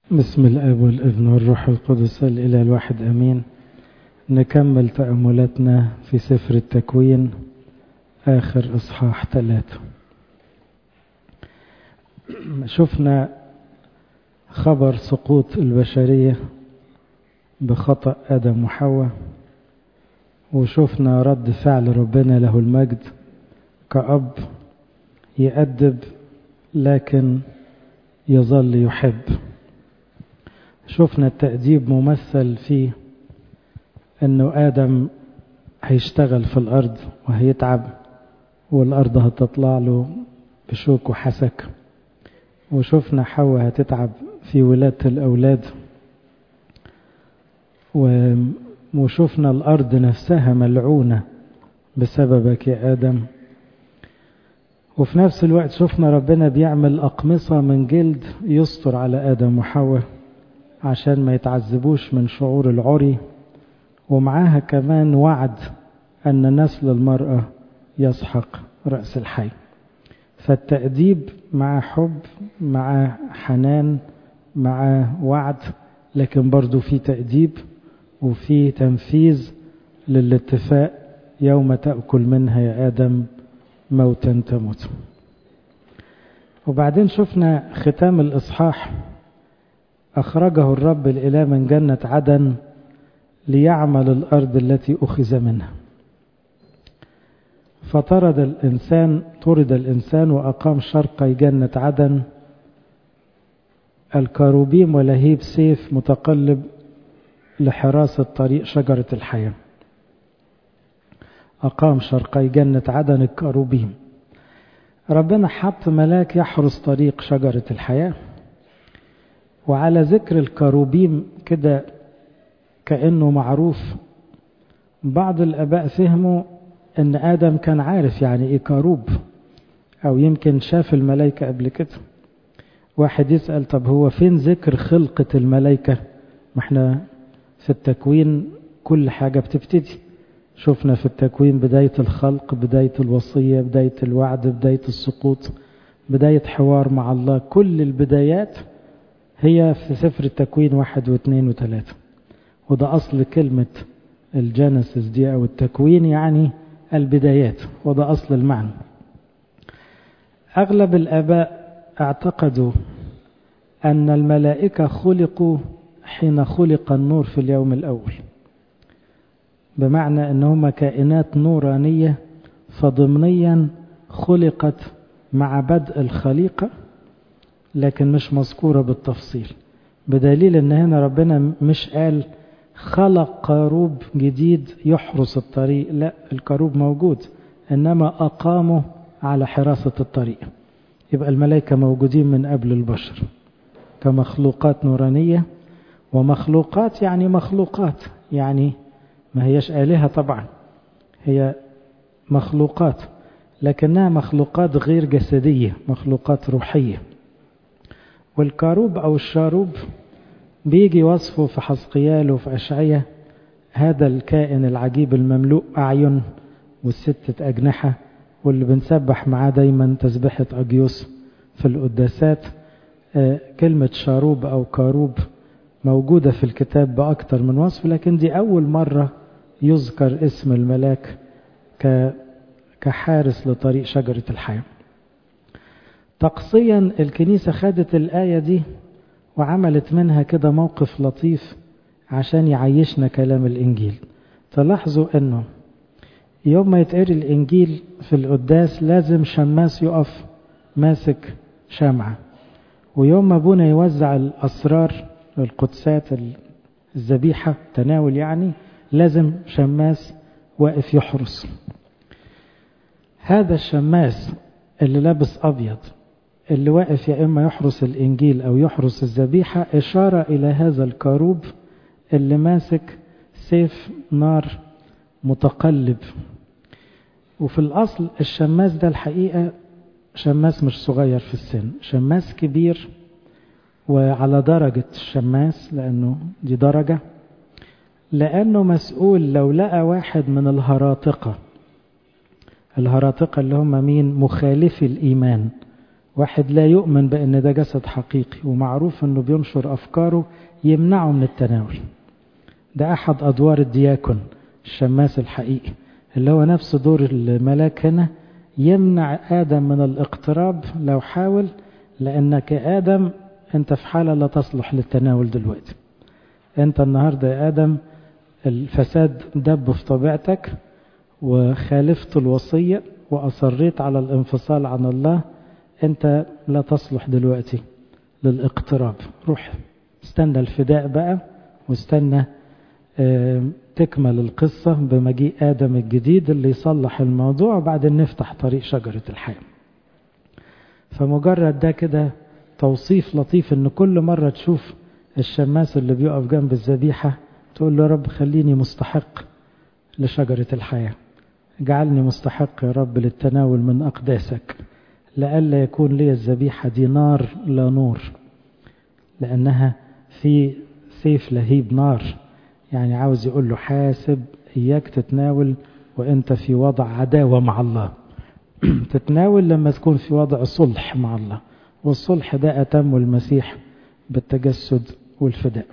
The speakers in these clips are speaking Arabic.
بسم الآب والابن والروح القدس الإله الواحد أمين. نكمل تأملاتنا في سفر التكوين آخر إصحاح 3. شفنا خبر سقوط البشرية بخطأ آدم وحواء، وشفنا رد فعل ربنا له المجد كأب يأدب لكن يظل يحب. شفنا التأديب ممثل في أنه آدم هيشتغل في الأرض وهيتعب، والأرض هتطلع له بشوك وحسك. وشفنا حواء هتتعب في ولادة الأولاد، وشفنا الأرض نفسها ملعونة بسببك يا آدم. وفي نفس الوقت شفنا ربنا بيعمل أقمصة من جلد يستر على آدم وحواء عشان ما يتعذبوش من شعور العري، ومعاها كمان وعد أن نسل المرأة يسحق رأس الحي. فالتأديب مع حب، مع حنان، مع وعد، لكن برضو في تأديب وفي تنفيذ للاتفاق: يوم تأكل منها يا آدم موتا تموت. وبعدين شفنا ختام الإصحاح: أخرجه الرب الإله من جنة عدن ليعمل الأرض التي أخذ منها. فطرد الإنسان وأقام شرقي جنة عدن الكروبيم ولهيب سيف متقلب لحراسة طريق شجرة الحياة. أقام شرقي جنة عدن الكروبيم. ربنا حط ملاك يحرس طريق شجرة الحياة. وعلى ذكر الكروبيم كده كأنه معروف، بعض الآباء فهموا أن آدم كان عارف يعني إيه كروب، أو يمكن شاف الملائكة قبل كده. واحد يسأل: طب هو فين ذكر خلقة الملائكة؟ ما احنا في التكوين كل حاجة بتبتدي. شفنا في التكوين بداية الخلق، بداية الوصية، بداية الوعد، بداية السقوط، بداية حوار مع الله. كل البدايات هي في سفر التكوين 1 و2 و3. وده أصل كلمة الجينيسيس دي أو التكوين، يعني البدايات، وده أصل المعنى. أغلب الآباء اعتقدوا أن الملائكة خلقوا حين خلق النور في اليوم الأول، بمعنى أنهم كائنات نورانية، فضمنيا خلقت مع بدء الخليقة، لكن مش مذكورة بالتفصيل. بدليل أن هنا ربنا مش قال خلق كروب جديد يحرس الطريق، لا، الكروب موجود، إنما أقامه على حراسة الطريق. يبقى الملائكة موجودين من قبل البشر كمخلوقات نورانية. ومخلوقات يعني مخلوقات، يعني ما هيش آلهة طبعا، هي مخلوقات، لكنها مخلوقات غير جسدية، مخلوقات روحية. والكروب أو الشاروب بيجي وصفه في حزقيال وفي أشعية: هذا الكائن العجيب المملوء أعين والستة أجنحة، واللي بنسبح معاه دايما تسبحة أجيوس في القداسات. كلمة شاروب أو كروب موجودة في الكتاب بأكثر من وصف، لكن دي أول مرة يذكر اسم الملاك كحارس لطريق شجرة الحياة. طقسيا الكنيسة خدت الآية دي وعملت منها كده موقف لطيف عشان يعيشنا كلام الإنجيل. تلاحظوا أنه يوم ما يتقري الإنجيل في القداس لازم شماس يقف ماسك شمعة، ويوم ما أبونا يوزع الأسرار القدسات الذبيحة تناول، يعني لازم شماس واقف يحرس. هذا الشماس اللي لابس أبيض اللي واقف يا إما يحرس الإنجيل أو يحرس الذبيحة إشارة إلى هذا الكروب اللي ماسك سيف نار متقلب. وفي الأصل الشماس ده الحقيقة شماس مش صغير في السن، شماس كبير وعلى درجة الشماس، لأنه دي درجة، لأنه مسؤول لو لقى واحد من الهراطقة اللي هم مين؟ مخالفي الإيمان واحد لا يؤمن بأن ده جسد حقيقي ومعروف أنه بينشر أفكاره يمنعه من التناول. ده أحد أدوار الدياكون الشماس الحقيقي، اللي هو نفس دور الملاك هنا، يمنع آدم من الاقتراب لو حاول، لأنك آدم أنت في حالة لا تصلح للتناول دلوقتي. أنت النهاردة يا آدم الفساد دب في طبيعتك وخالفت الوصية وأصريت على الانفصال عن الله، أنت لا تصلح دلوقتي للاقتراب. روح استنى الفداء بقى، واستنى تكمل القصة بمجيء آدم الجديد اللي يصلح الموضوع، وبعدين نفتح طريق شجرة الحياة. فمجرد ده كده توصيف لطيف، ان كل مرة تشوف الشماس اللي بيقف جنب الذبيحة تقول له يا رب خليني مستحق لشجرة الحياة، اجعلني مستحق يا رب للتناول من أقداسك، لئلا يكون لي الذبيحة دي نار لا نور، لأنها في سيف لهيب نار. يعني عاوز يقول له حاسب، إياك تتناول وإنت في وضع عداوة مع الله. تتناول لما تكون في وضع صلح مع الله، والصلح ده أتم المسيح بالتجسد والفداء.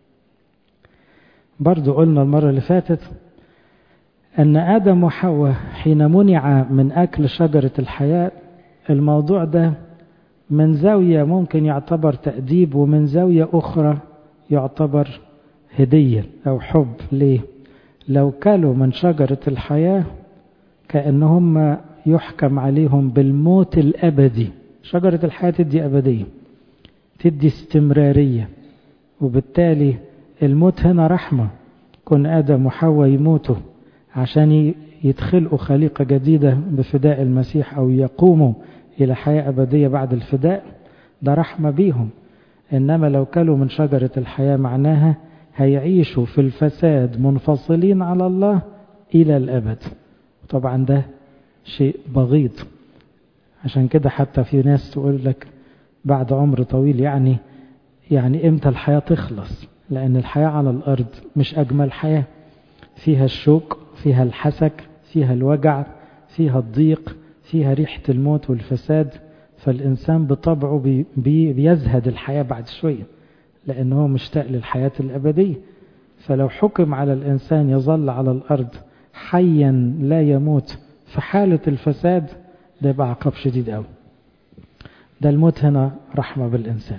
برضو قلنا المرة اللي فاتت أن آدم وحواء حين منع من أكل شجرة الحياة، الموضوع ده من زاوية ممكن يعتبر تأديب، ومن زاوية أخرى يعتبر هدية أو حب. ليه؟ لو كلوا من شجرة الحياة كأنهم يحكم عليهم بالموت الأبدي. شجرة الحياة تدي أبدية، تدي استمرارية، وبالتالي الموت هنا رحمة. كن آدم وحواء يموتوا عشان يدخلوا خليقة جديدة بفداء المسيح، أو يقوموا إلى حياة أبدية بعد الفداء، ده رحمة بيهم. إنما لو كلوا من شجرة الحياة معناها هيعيشوا في الفساد منفصلين على الله إلى الأبد. طبعا ده شيء بغيض. عشان كده حتى في ناس تقول لك بعد عمر طويل، يعني إمتى الحياة تخلص؟ لأن الحياة على الأرض مش أجمل حياة، فيها الشوك، فيها الحسك، فيها الوجع، فيها الضيق، فيها ريحة الموت والفساد. فالإنسان بطبعه بيزهد الحياة بعد شوية، لأنه مشتاق للحياة الأبدية. فلو حكم على الإنسان يظل على الأرض حيا لا يموت في حالة الفساد، ده يبقى عقاب شديد أوي. ده الموت هنا رحمة بالإنسان.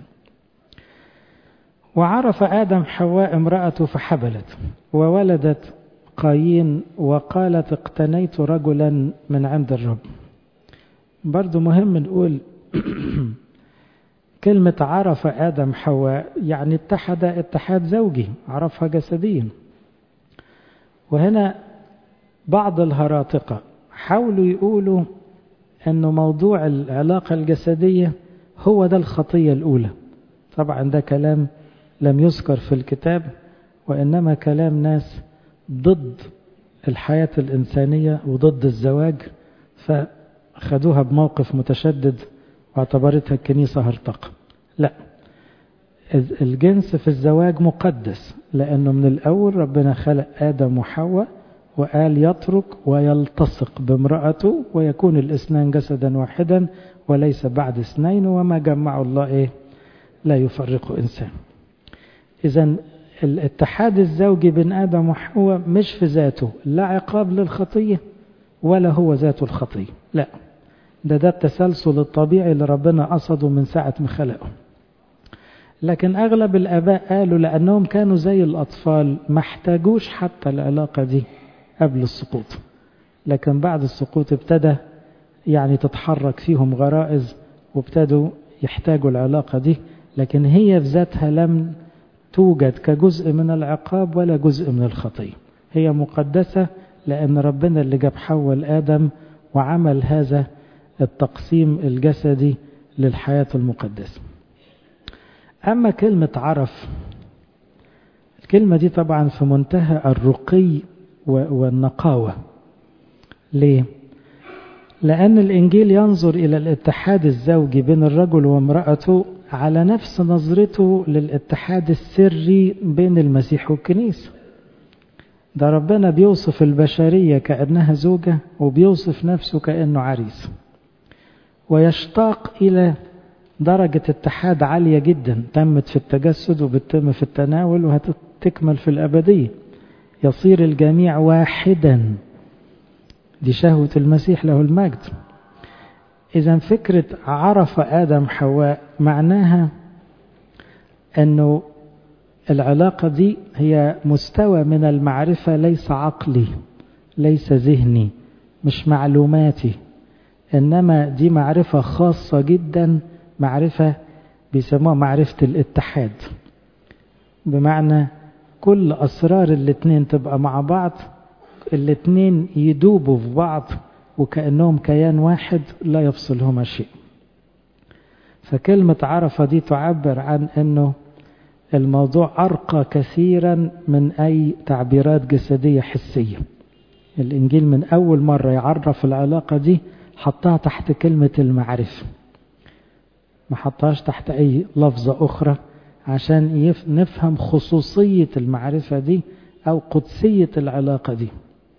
وعرف آدم حواء امرأته فحبلت وولدت قايين وقالت اقتنيت رجلا من عند الرب. برضو مهم نقول كلمة عرف آدم حواء يعني اتحاد زوجي، عرفها جسديا. وهنا بعض الهراطقة حاولوا يقولوا أنه موضوع العلاقة الجسدية هو ده الخطية الأولى. طبعا ده كلام لم يذكر في الكتاب، وإنما كلام ناس ضد الحياة الإنسانية وضد الزواج، فخدوها بموقف متشدد واعتبرتها الكنيسة هرطقة. لا، الجنس في الزواج مقدس، لأنه من الأول ربنا خلق آدم وحواء وقال يترك ويلتصق بامرأته ويكون الاثنان جسدا واحدا وليس بعد اثنين، وما جمع الله لا يفرق إنسان. إذن الاتحاد الزوجي بين آدم وحواء مش في ذاته لا عقاب للخطية ولا هو ذاته الخطية، لا، ده التسلسل الطبيعي اللي ربنا قصده من ساعة ما خلقه. لكن أغلب الآباء قالوا لأنهم كانوا زي الأطفال ما احتاجوش حتى العلاقة دي قبل السقوط، لكن بعد السقوط ابتدى تتحرك فيهم غرائز وابتدوا يحتاجوا العلاقة دي، لكن هي في ذاتها لم توجد كجزء من العقاب ولا جزء من الخطية. هي مقدسة لأن ربنا اللي جاب حواء لآدم وعمل هذا التقسيم الجسدي للحياة المقدسة. أما كلمة عرف، الكلمة دي طبعا في منتهى الرقي والنقاوة. ليه؟ لأن الإنجيل ينظر إلى الاتحاد الزوجي بين الرجل وامرأته على نفس نظرته للاتحاد السري بين المسيح والكنيسة. ده ربنا بيوصف البشرية كأنها زوجة وبيوصف نفسه كأنه عريس. ويشتاق إلى درجة اتحاد عالية جدا تمت في التجسد وبتتم في التناول وهتكمل في الأبدية. يصير الجميع واحدا، دي شهوة المسيح له المجد. إذا فكرة عرف آدم حواء معناها أنه العلاقة دي هي مستوى من المعرفة، ليس عقلي، ليس ذهني، مش معلوماتي، إنما دي معرفة خاصة جدا، معرفة بيسموها معرفة الاتحاد، بمعنى كل أسرار الاتنين تبقى مع بعض، الاتنين يدوبوا في بعض وكأنهم كيان واحد لا يفصلهما شيء. فكلمة عرفة دي تعبر عن أنه الموضوع أرقى كثيرا من أي تعبيرات جسدية حسية. الإنجيل من أول مرة يعرف العلاقة دي حطها تحت كلمة المعرفة، ما حطهاش تحت أي لفظة أخرى، عشان نفهم خصوصية المعرفة دي أو قدسية العلاقة دي.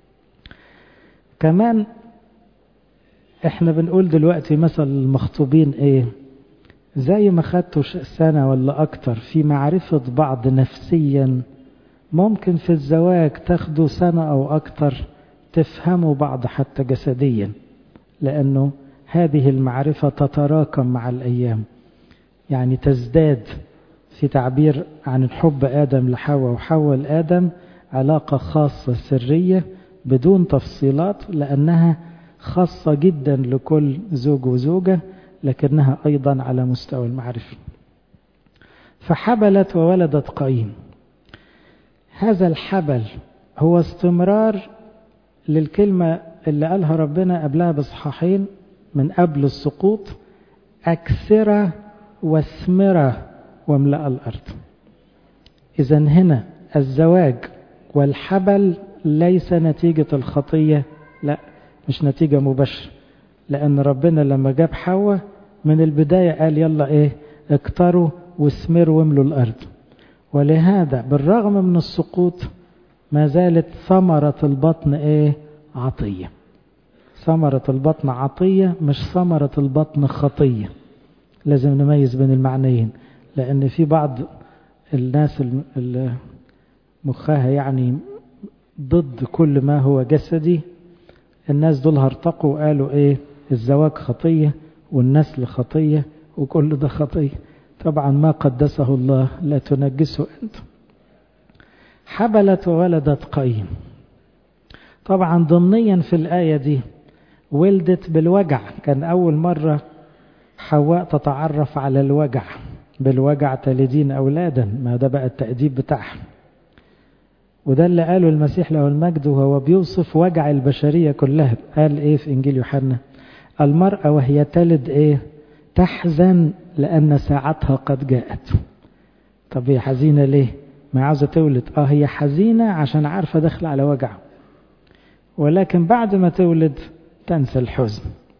كمان احنا بنقول دلوقتي مثل المخطوبين ايه، زي ما خدتوا سنة ولا أكتر في معرفة بعض نفسيا، ممكن في الزواج تاخدوا سنة أو أكتر تفهموا بعض حتى جسديا، لأنه هذه المعرفة تتراكم مع الأيام، يعني تزداد. في تعبير عن الحب آدم لحواء وحواء لآدم علاقة خاصة سرية بدون تفصيلات، لأنها خاصة جدا لكل زوج وزوجة، لكنها أيضا على مستوى المعرفة. فحبلت وولدت قايين. هذا الحبل هو استمرار للكلمة اللي قالها ربنا قبلها بصحاحين من قبل السقوط: أكثرة واثمرة واملأ الأرض. إذن هنا الزواج والحبل ليس نتيجة الخطية، لا، مش نتيجة مباشرة، لأن ربنا لما جاب حواء من البداية قال يلا ايه، اكتروا واثمروا واملوا الأرض. ولهذا بالرغم من السقوط ما زالت ثمرة البطن ايه، عطية. ثمرة البطن عطية، مش ثمرة البطن خطية. لازم نميز بين المعنيين، لأن في بعض الناس مخها يعني ضد كل ما هو جسدي. الناس دول هرتقوا وقالوا ايه، الزواج خطية والنسل خطية وكل ده خطية. طبعا ما قدسه الله لا تنجسه أنت. حبلت وولدت قايين. طبعا ضمنيا في الآية دي ولدت بالوجع. كان أول مرة حواء تتعرف على الوجع، بالوجع تلدين أولادا، ما ده بقى التأديب بتاعها. وده اللي قاله المسيح له المجد وهو بيوصف وجع البشرية كلها. قال ايه في إنجيل يوحنا؟ المرأة وهي تلد ايه، تحزن لأن ساعتها قد جاءت. طب هي حزينة ليه؟ ما عاوزة تولد. هي حزينة عشان عارفة داخل على وجع، ولكن بعد ما تولد تنسى الحزن.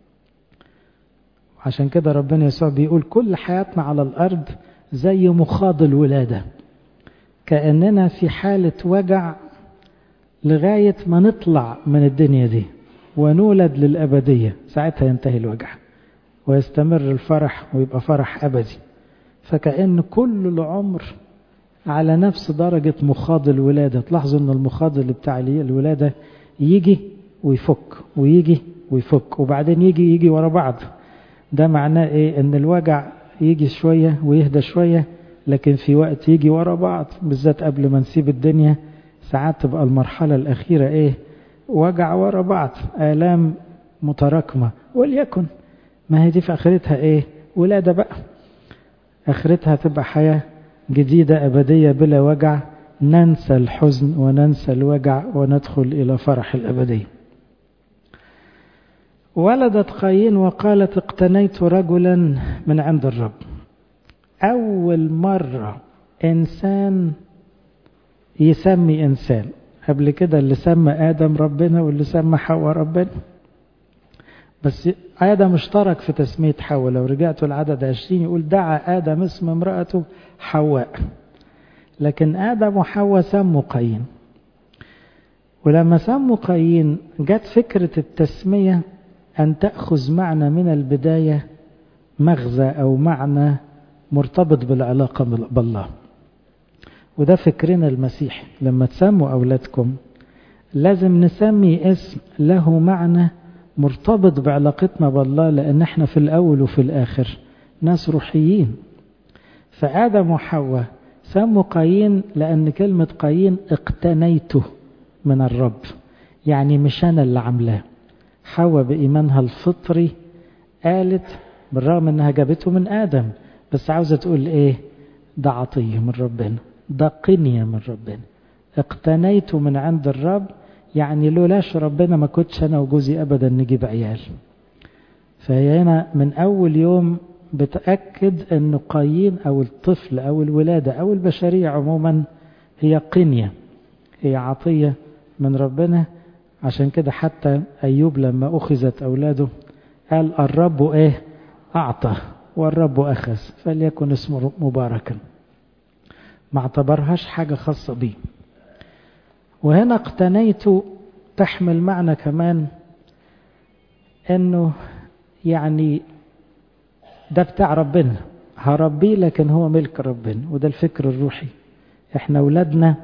عشان كده ربنا يسوع بيقول كل حياتنا على الأرض زي مخاض الولادة، كأننا في حالة وجع لغاية ما نطلع من الدنيا دي ونولد للأبدية. ساعتها ينتهي الوجع ويستمر الفرح ويبقى فرح أبدي. فكأن كل العمر على نفس درجة مخاض الولادة. تلاحظوا أن المخاض اللي بتاع الولادة يجي ويفك ويجي ويفك وبعدين يجي ورا بعض. ده معناه إيه؟ أن الوجع يجي شوية ويهدى شوية، لكن في وقت يجي ورا بعض، بالذات قبل ما نسيب الدنيا. ساعات تبقى المرحلة الأخيرة إيه؟ وجع ورا بعض، آلام متراكمة. وليكن ما هي دي في آخرتها إيه؟ ولادة بقى. آخرتها تبقى حياة جديدة أبدية بلا وجع، ننسى الحزن وننسى الوجع وندخل إلى فرح الأبدية. ولدت قايين وقالت اقتنيت رجلا من عند الرب. أول مرة إنسان يسمي إنسان. قبل كده اللي سمى آدم ربنا واللي سمى حواء ربنا، بس آدم اشترك في تسمية حواء. لو رجعتوا العدد 20 يقول دعا آدم اسم امرأته حواء، لكن آدم وحواء سموا قايين. ولما سموا قايين جت فكرة التسمية أن تأخذ معنى من البداية، مغزى أو معنى مرتبط بالعلاقة بالله. وده فكرنا المسيحي، لما تسموا أولادكم لازم نسمي اسم له معنى مرتبط بعلاقتنا بالله، لأن احنا في الأول وفي الآخر ناس روحيين. فآدم وحواء سموا قايين لأن كلمة قايين اقتنيته من الرب، يعني مش أنا اللي عاملاه. حواء بإيمانها الفطري قالت بالرغم أنها جابته من آدم، بس عاوزة تقول إيه؟ ده عطية من ربنا، ده قنية من ربنا، اقتنيته من عند الرب، يعني لولاش ربنا ما كنتش أنا وجوزي أبدا نجيب عيال. فهي هنا من أول يوم بتأكد أن قايين أو الطفل أو الولادة أو البشرية عموما هي قنية، هي عطية من ربنا. عشان كده حتى أيوب لما أخذت أولاده قال الرب إيه؟ أعطى والرب أخذ فليكن اسمه مباركا، ما اعتبرهاش حاجة خاصة بيه. وهنا اقتنيته تحمل معنى كمان أنه يعني ده بتاع ربنا، هربيه لكن هو ملك ربنا. وده الفكر الروحي، احنا أولادنا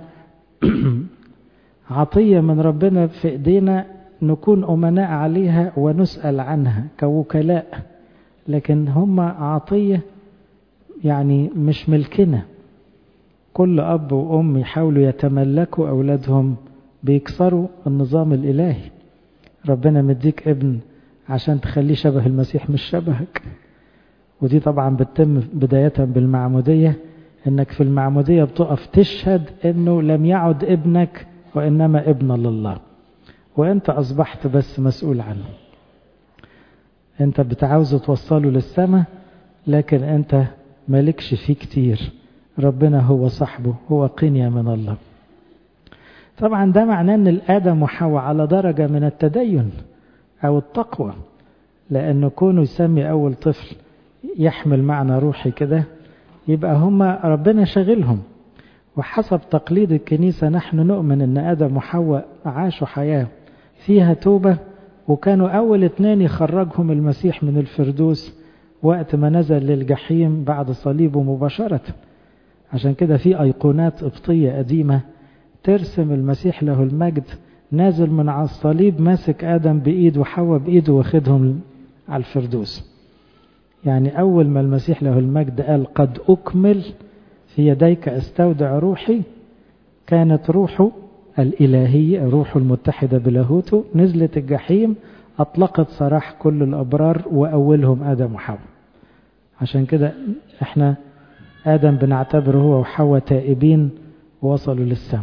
عطية من ربنا في ايدينا نكون أمناء عليها ونسأل عنها كوكلاء، لكن هم عطية يعني مش ملكنا. كل أب وأم يحاولوا يتملكوا أولادهم بيكسروا النظام الإلهي. ربنا مديك ابن عشان تخليه شبه المسيح مش شبهك، ودي طبعا بتتم بداية بالمعمودية، انك في المعمودية بتقف تشهد انه لم يعد ابنك وانما ابن لله، وانت اصبحت بس مسؤول عنه. انت بتعاوز توصله للسماء لكن انت مالكش فيه كتير، ربنا هو صاحبه، هو قنية من الله. طبعا ده معناه ان الآدم وحواء على درجة من التدين او التقوى، لانه كونه يسمي اول طفل يحمل معنى روحي كده، يبقى هما ربنا شغلهم. وحسب تقليد الكنيسة نحن نؤمن ان آدم وحواء عاشوا حياة فيها توبة، وكانوا أول 2 يخرجهم المسيح من الفردوس وقت ما نزل للجحيم بعد صليبه مباشرة. عشان كده في أيقونات قبطية قديمة ترسم المسيح له المجد نازل من على الصليب ماسك آدم بإيد وحواء بإيده واخدهم على الفردوس. يعني أول ما المسيح له المجد قال قد أكمل في يديك استودع روحي، كانت روحه الإلهية، روحه المتحدة بلاهوته، نزلت الجحيم أطلقت سراح كل الأبرار وأولهم آدم وحواء. عشان كده احنا آدم بنعتبره هو وحواء تائبين ووصلوا للسماء.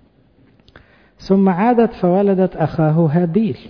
ثم عادت فولدت أخاه هابيل،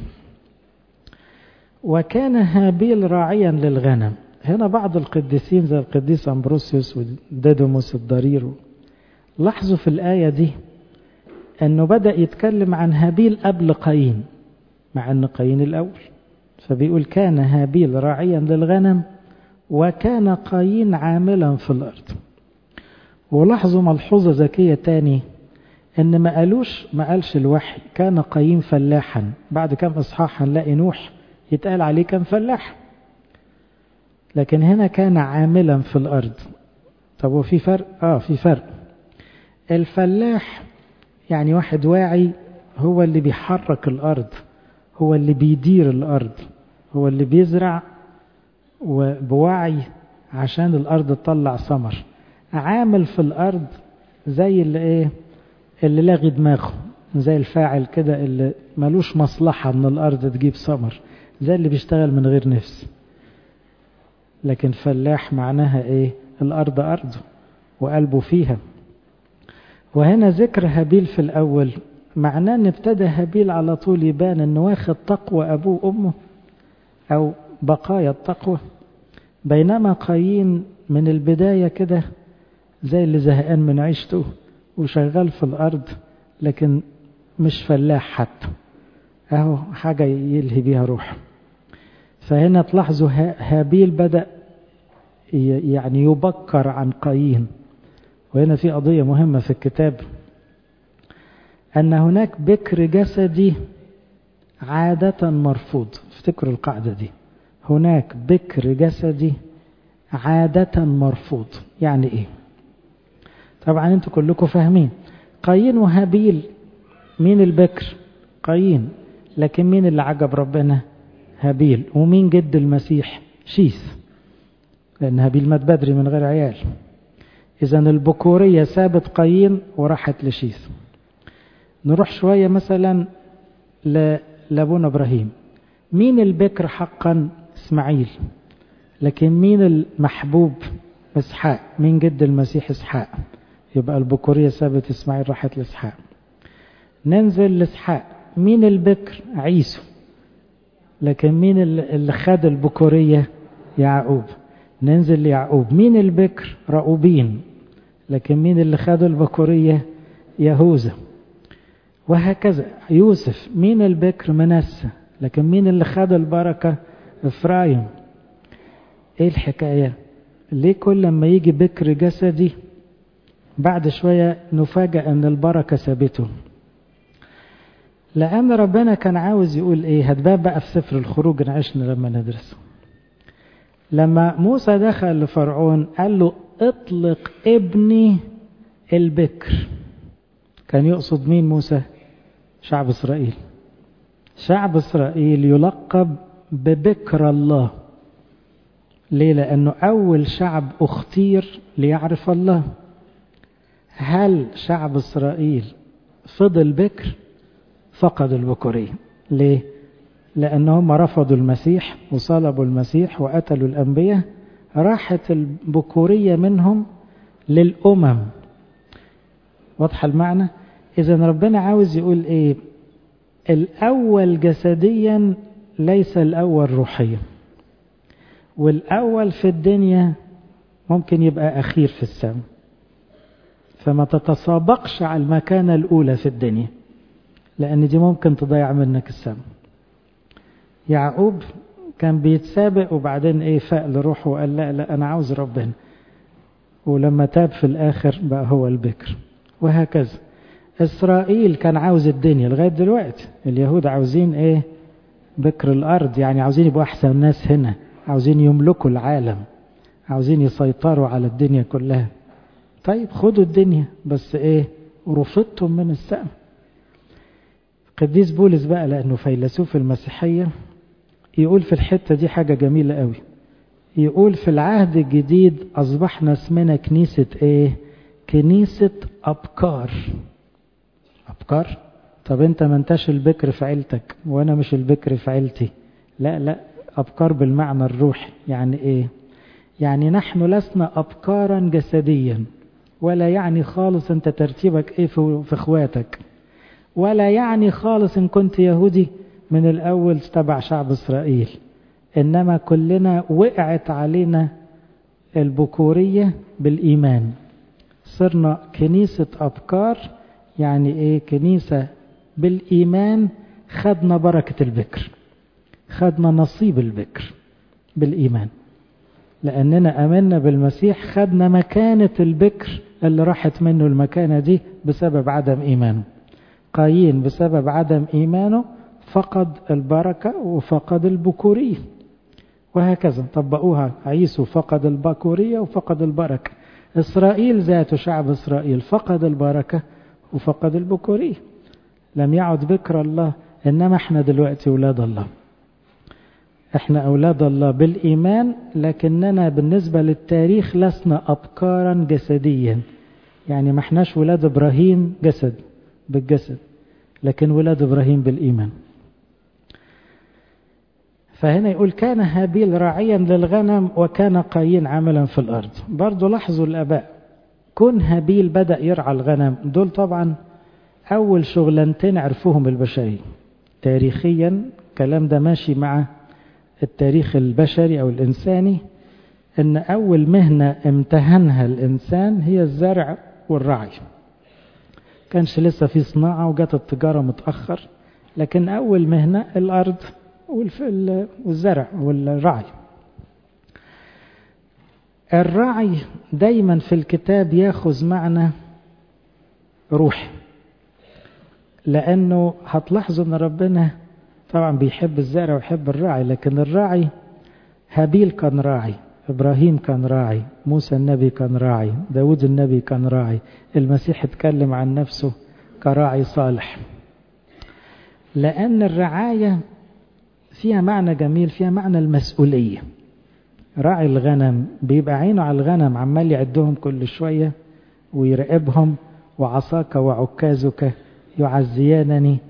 وكان هابيل راعيا للغنم. هنا بعض القديسين زي القديس أمبروسيوس وديدوموس الضرير لاحظوا في الآية دي أنه بدأ يتكلم عن هابيل قبل قايين، مع أن قايين الأول. فبيقول كان هابيل راعيا للغنم وكان قايين عاملا في الأرض. ولاحظوا ملحوظة ذكية تاني، أن ما قالش الوحي كان قايين فلاحا. بعد كم إصحاح هنلاقي نوح يتقال عليه كان فلاح، لكن هنا كان عاملا في الأرض. طب وفي فرق؟ في فرق. الفلاح يعني واحد واعي، هو اللي بيحرك الأرض، هو اللي بيدير الأرض، هو اللي بيزرع وبوعي عشان الأرض تطلع ثمر. عامل في الأرض زي اللي لاغي دماغه، زي الفاعل كده اللي ملوش مصلحة من الأرض تجيب ثمر، زي اللي بيشتغل من غير نفس. لكن فلاح معناها الأرض أرضه وقلبه فيها. وهنا ذكر هابيل في الأول معناه ان ابتدى هابيل على طول يبان انه واخد تقوى أبوه وأمه أو بقايا التقوى، بينما قايين من البداية كده زي اللي زهقان من عيشته وشغال في الأرض لكن مش فلاح حتى، أهو حاجة يلهي بيها روحه. فهنا تلاحظوا هابيل بدأ يعني يبكر عن قايين. وهنا في قضية مهمة في الكتاب، أن هناك بكر جسدي عادة مرفوض. افتكروا القاعدة دي، هناك بكر جسدي عادة مرفوض. يعني ايه؟ طبعا انتوا كلكم فاهمين، قايين وهابيل مين البكر؟ قايين. لكن مين اللي عجب ربنا؟ هابيل. ومين جد المسيح؟ شيث، لأن هابيل مات بدري من غير عيال. إذن البكورية سابت قايين وراحت لشيث. نروح شوية مثلا لابونا إبراهيم، مين البكر حقا؟ إسماعيل. لكن مين المحبوب؟ إسحاق. مين جد المسيح؟ إسحاق. يبقى البكورية سابت إسماعيل راحت لإسحاق. ننزل لإسحاق، مين البكر؟ عيسو. لكن مين اللي خد البكورية؟ يعقوب. ننزل ليعقوب، مين البكر؟ رأوبين. لكن مين اللي خد البكورية؟ يهوذا. وهكذا. يوسف، مين البكر؟ منسى. لكن مين اللي خد البركة؟ إفرايم. ايه الحكاية؟ ليه كل لما يجي بكر جسدي بعد شوية نفاجأ ان البركة سابته؟ لأن ربنا كان عاوز يقول ايه؟ هتبقى بقى في سفر الخروج نعيشنا لما ندرسه. لما موسى دخل لفرعون قال له اطلق ابني البكر، كان يقصد مين موسى؟ شعب إسرائيل. شعب إسرائيل يلقب ببكر الله. ليه؟ لأنه أول شعب اختير ليعرف الله. هل شعب إسرائيل فضل بكر؟ فقد البكورية. ليه؟ لأنهم رفضوا المسيح وصلبوا المسيح وقتلوا الأنبياء، راحت البكورية منهم للأمم. واضح المعنى؟ إذن ربنا عاوز يقول إيه؟ الأول جسديا ليس الأول روحيا، والأول في الدنيا ممكن يبقى أخير في السماء. فما تتسابقش على المكانة الأولى في الدنيا، لأن دي ممكن تضيع منك السماء. يعقوب كان بيتسابق وبعدين ايه فاق لروحه وقال لا أنا عاوز ربنا، ولما تاب في الآخر بقى هو البكر. وهكذا إسرائيل كان عاوز الدنيا لغاية دلوقتي. اليهود عاوزين ايه؟ بكر الأرض، يعني عاوزين يبقوا أحسن ناس هنا، عاوزين يملكوا العالم، عاوزين يسيطروا على الدنيا كلها. طيب خدوا الدنيا، بس ايه؟ رفضتم من السماء. قديس بولس بقى لأنه فيلسوف المسيحية يقول في الحتة دي حاجة جميلة قوي. يقول في العهد الجديد أصبحنا اسمنا كنيسة ايه؟ كنيسة أبكار. أبكار؟ طب انت ما انتش البكر في عيلتك وانا مش البكر في عيلتي. لا أبكار بالمعنى الروحي. يعني ايه؟ يعني نحن لسنا أبكارا جسديا، ولا يعني خالص انت ترتيبك ايه في اخواتك، ولا يعني خالص ان كنت يهودي من الاول تبع شعب اسرائيل. انما كلنا وقعت علينا البكورية بالايمان، صرنا كنيسة ابكار. يعني ايه؟ كنيسة بالايمان، خدنا بركة البكر، خدنا نصيب البكر بالايمان، لاننا امنا بالمسيح خدنا مكانة البكر اللي راحت منه المكانة دي بسبب عدم ايمانه. قايين بسبب عدم إيمانه فقد البركة وفقد البكورية، وهكذا طبقوها. عيسو فقد البكورية وفقد البركة. إسرائيل ذاته شعب إسرائيل فقد البركة وفقد البكورية، لم يعد بكر الله. إنما احنا دلوقتي أولاد الله، احنا أولاد الله بالإيمان، لكننا بالنسبة للتاريخ لسنا أبكارا جسديا. يعني ما احناش ولاد إبراهيم جسد بالجسد، لكن ولاد إبراهيم بالإيمان. فهنا يقول كان هابيل راعيا للغنم وكان قايين عاملا في الأرض. برضو لاحظوا الآباء، كون هابيل بدأ يرعى الغنم، دول طبعا أول شغلانتين عرفوهم البشرية تاريخيا. الكلام ده ماشي مع التاريخ البشري أو الإنساني، أن أول مهنة امتهنها الإنسان هي الزرع والرعي. كانش لسه في صناعة وجات التجارة متأخر، لكن أول مهنة الأرض والزرع والرعي. الرعي دايما في الكتاب ياخذ معنى روحي، لأنه هتلاحظوا أن ربنا طبعا بيحب الزرع ويحب الراعي، لكن الراعي هابيل كان راعي، إبراهيم كان راعي، موسى النبي كان راعي، داود النبي كان راعي، المسيح اتكلم عن نفسه كراعي صالح. لأن الرعاية فيها معنى جميل، فيها معنى المسؤولية. راعي الغنم بيبقى عينه على الغنم، عمال يعدهم كل شوية ويراقبهم، وعصاك وعكازك يعزيانني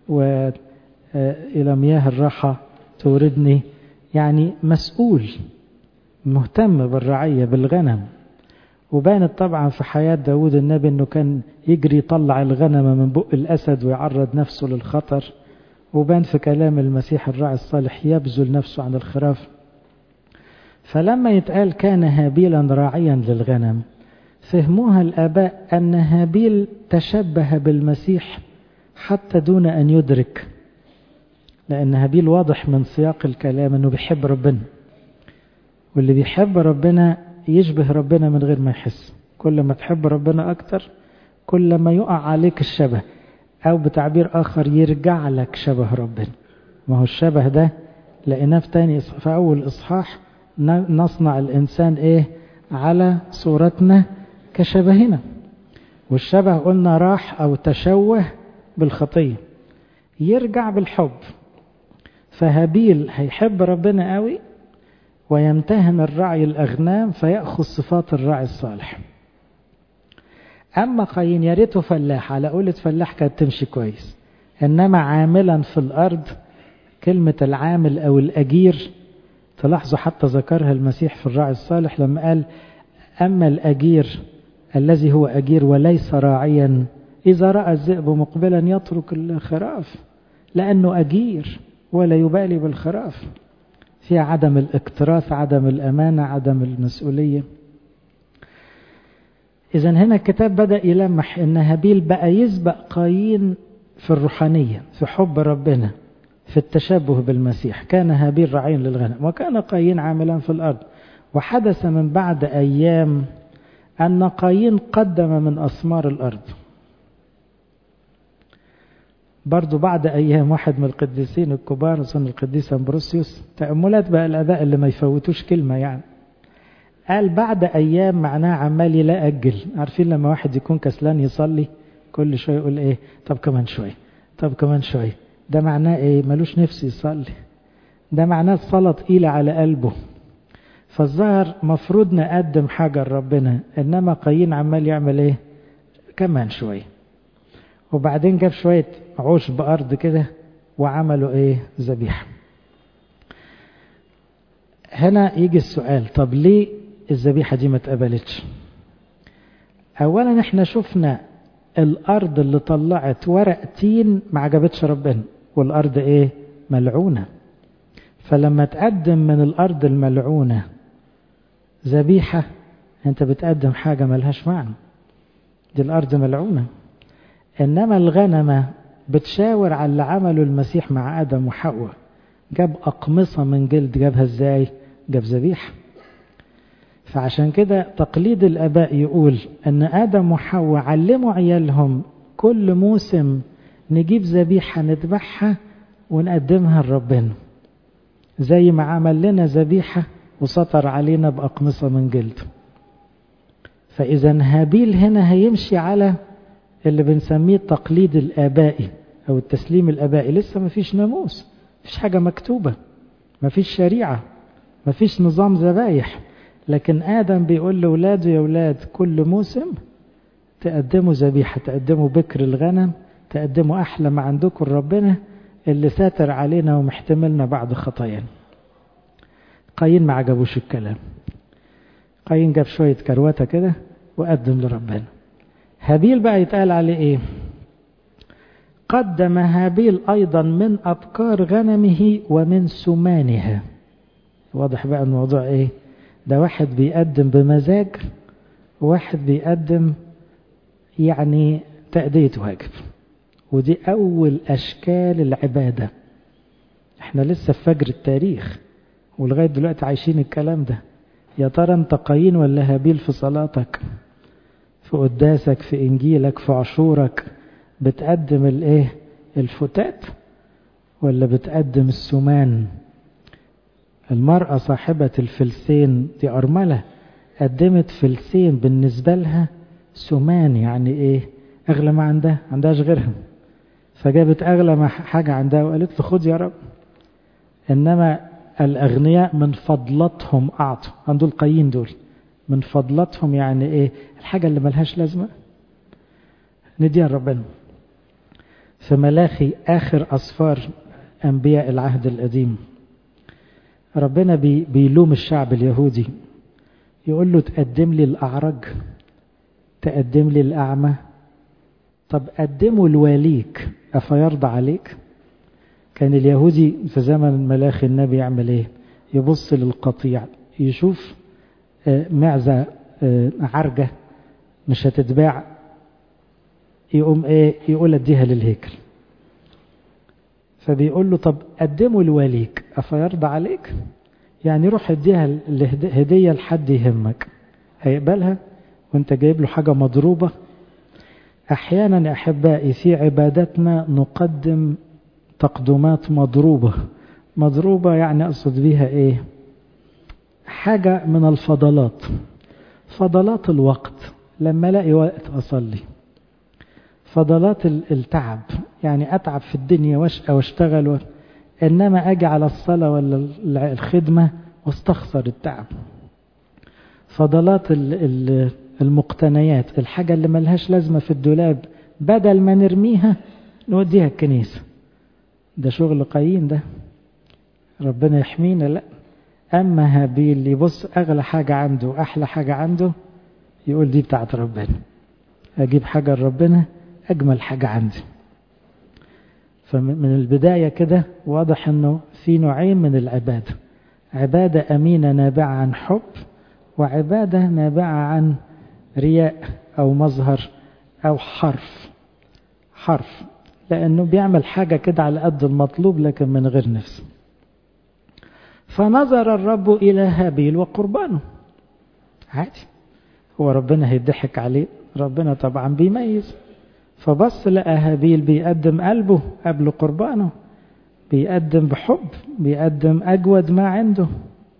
وإلى مياه الراحة توردني. يعني مسؤول، مهتم بالرعية بالغنم. وبانت طبعا في حياة داود النبي أنه كان يجري يطلع الغنم من بق الأسد ويعرض نفسه للخطر. وبان في كلام المسيح الراعي الصالح يبذل نفسه عن الخراف. فلما يتقال كان هابيلا راعيا للغنم، فهموها الآباء أن هابيل تشبه بالمسيح حتى دون أن يدرك، لأن هابيل واضح من سياق الكلام أنه بيحب ربنا، واللي بيحب ربنا يشبه ربنا من غير ما يحس. كل ما تحب ربنا أكتر كل ما يقع عليك الشبه، أو بتعبير آخر يرجع لك شبه ربنا. ما هو الشبه ده لقيناه في أول إصحاح، نصنع الإنسان إيه؟ على صورتنا كشبهنا. والشبه قلنا راح أو تشوه بالخطية، يرجع بالحب. فهابيل هيحب ربنا قوي ويمتهن الرعي الأغنام فيأخذ صفات الراعي الصالح. أما قايين يا ريته فلاح، على قولة فلاح كانت تمشي كويس، إنما عاملا في الأرض. كلمة العامل أو الأجير تلاحظوا حتى ذكرها المسيح في الراعي الصالح لما قال أما الأجير الذي هو أجير وليس راعيا إذا رأى الذئب مقبلا يترك الخراف، لأنه أجير ولا يبالي بالخراف. فيها عدم الاكتراث، عدم الأمانة، عدم المسؤولية. إذن هنا الكتاب بدأ يلمح إن هابيل بقى يسبق قايين في الروحانية، في حب ربنا، في التشبه بالمسيح. كان هابيل راعيا للغنم وكان قايين عاملا في الأرض. وحدث من بعد أيام أن قايين قدم من أثمار الأرض. برضو بعد أيام واحد من القديسين الكبار أظن القديس أمبروسيوس، تأملات بقى الآباء اللي ما يفوتوش كلمة يعني، قال بعد أيام معناه عمال لا أجل. عارفين لما واحد يكون كسلان يصلي كل شوية يقول إيه طب كمان شوية طب كمان شوية، ده معناه إيه؟ ملوش نفس يصلي، ده معناه الصلاة تقيلة على قلبه. فالظاهر مفروض نقدم حاجة لربنا، إنما قايين عمال يعمل إيه؟ كمان شوية. وبعدين جاب شوية عوش بأرض كده وعملوا إيه؟ ذبيحة. هنا يجي السؤال، طب ليه الذبيحة دي ما اتقبلتش؟ أولا احنا شفنا الأرض اللي طلعت ورق تين ما عجبتش ربنا، والأرض إيه؟ ملعونة. فلما تقدم من الأرض الملعونة ذبيحة انت بتقدم حاجة ملهاش معنى، دي الأرض ملعونة. إنما الغنمة بتشاور على اللي عمله المسيح مع آدم وحواء، جاب أقمصة من جلد، جابها ازاي؟ جاب ذبيحة. فعشان كده تقليد الآباء يقول أن آدم وحواء علموا عيالهم كل موسم نجيب ذبيحة نذبحها ونقدمها لربنا، زي ما عمل لنا ذبيحة وسطر علينا بأقمصة من جلد. فإذا هابيل هنا هيمشي على اللي بنسميه التقليد الآبائي أو التسليم الآبائي. لسه ما فيش ناموس، مفيش حاجة مكتوبة، مفيش شريعة، مفيش نظام ذبايح، لكن آدم بيقول لأولاده يا أولاد كل موسم تقدموا ذبيحة، تقدموا بكر الغنم، تقدموا أحلى ما عندكم ربنا اللي ساتر علينا ومحتملنا بعد خطايانا. قايين ما عجبوش الكلام، قايين جاب شوية كرواتة كده وقدم لربنا. هابيل بقى يتقال عليه ايه؟ قدم هابيل ايضا من ابكار غنمه ومن سمانها. واضح بقى الموضوع ايه؟ ده واحد بيقدم بمزاج وواحد بيقدم يعني تأدية واجب، ودي اول اشكال العبادة. احنا لسه في فجر التاريخ ولغاية دلوقتي عايشين الكلام ده. يا ترى انت قايين ولا هابيل في صلاتك، في قداسك، في انجيلك، في عشورك؟ بتقدم الايه؟ الفتات ولا بتقدم السمان؟ المرأة صاحبة الفلسين دي أرملة، قدمت فلسين بالنسبة لها سمان، يعني ايه؟ اغلى ما عندهاش غيرها، فجابت اغلى ما حاجة عندها وقالت له خد يا رب. انما الاغنياء من فضلتهم اعطوا، عندو القايين دول من فضلتهم، يعني ايه؟ الحاجة اللي ملهاش لازمة نديها ربنا. في ملاخي اخر اسفار انبياء العهد القديم ربنا بيلوم الشعب اليهودي، يقول له تقدم لي الأعرج، تقدم لي الأعمى، طب قدمه لواليك أفيرضى عليك؟ كان اليهودي في زمن ملاخي النبي يعمل ايه؟ يبص للقطيع، يشوف معزة عرجة مش هتتباع، يقوم ايه؟ يقول اديها للهيكل. فبيقول له طب قدمه لواليك أفيرضى عليك؟ يعني روح اديها هدية لحد يهمك، هيقبلها وانت جايب له حاجة مضروبة؟ احيانا يا احبائي في عبادتنا نقدم تقدمات مضروبة. مضروبة يعني اقصد بيها ايه؟ حاجة من الفضلات، فضلات الوقت، لما الاقي وقت اصلي، فضلات التعب، يعني اتعب في الدنيا واشقى واشتغل انما اجي على الصلاة ولا الخدمة واستخسر التعب. فضلات المقتنيات، الحاجة اللي ملهاش لازمة في الدولاب، بدل ما نرميها نوديها الكنيسة. ده شغل قايين ده، ربنا يحمينا. لا، اما هابيل يبص اغلى حاجة عنده واحلى حاجة عنده، يقول دي بتاعت ربنا، اجيب حاجة لربنا اجمل حاجة عندي. فمن البداية كده واضح انه في نوعين من العبادة: عبادة امينة نابعة عن حب، وعبادة نابعة عن رياء او مظهر او حرف، لانه بيعمل حاجة كده على قد المطلوب لكن من غير نفس. فنظر الرب الى هابيل وقربانه. عادي، هو ربنا هيضحك عليه؟ ربنا طبعا بيميز. فبص لقى هابيل بيقدم قلبه قبل قربانه، بيقدم بحب، بيقدم أجود ما عنده.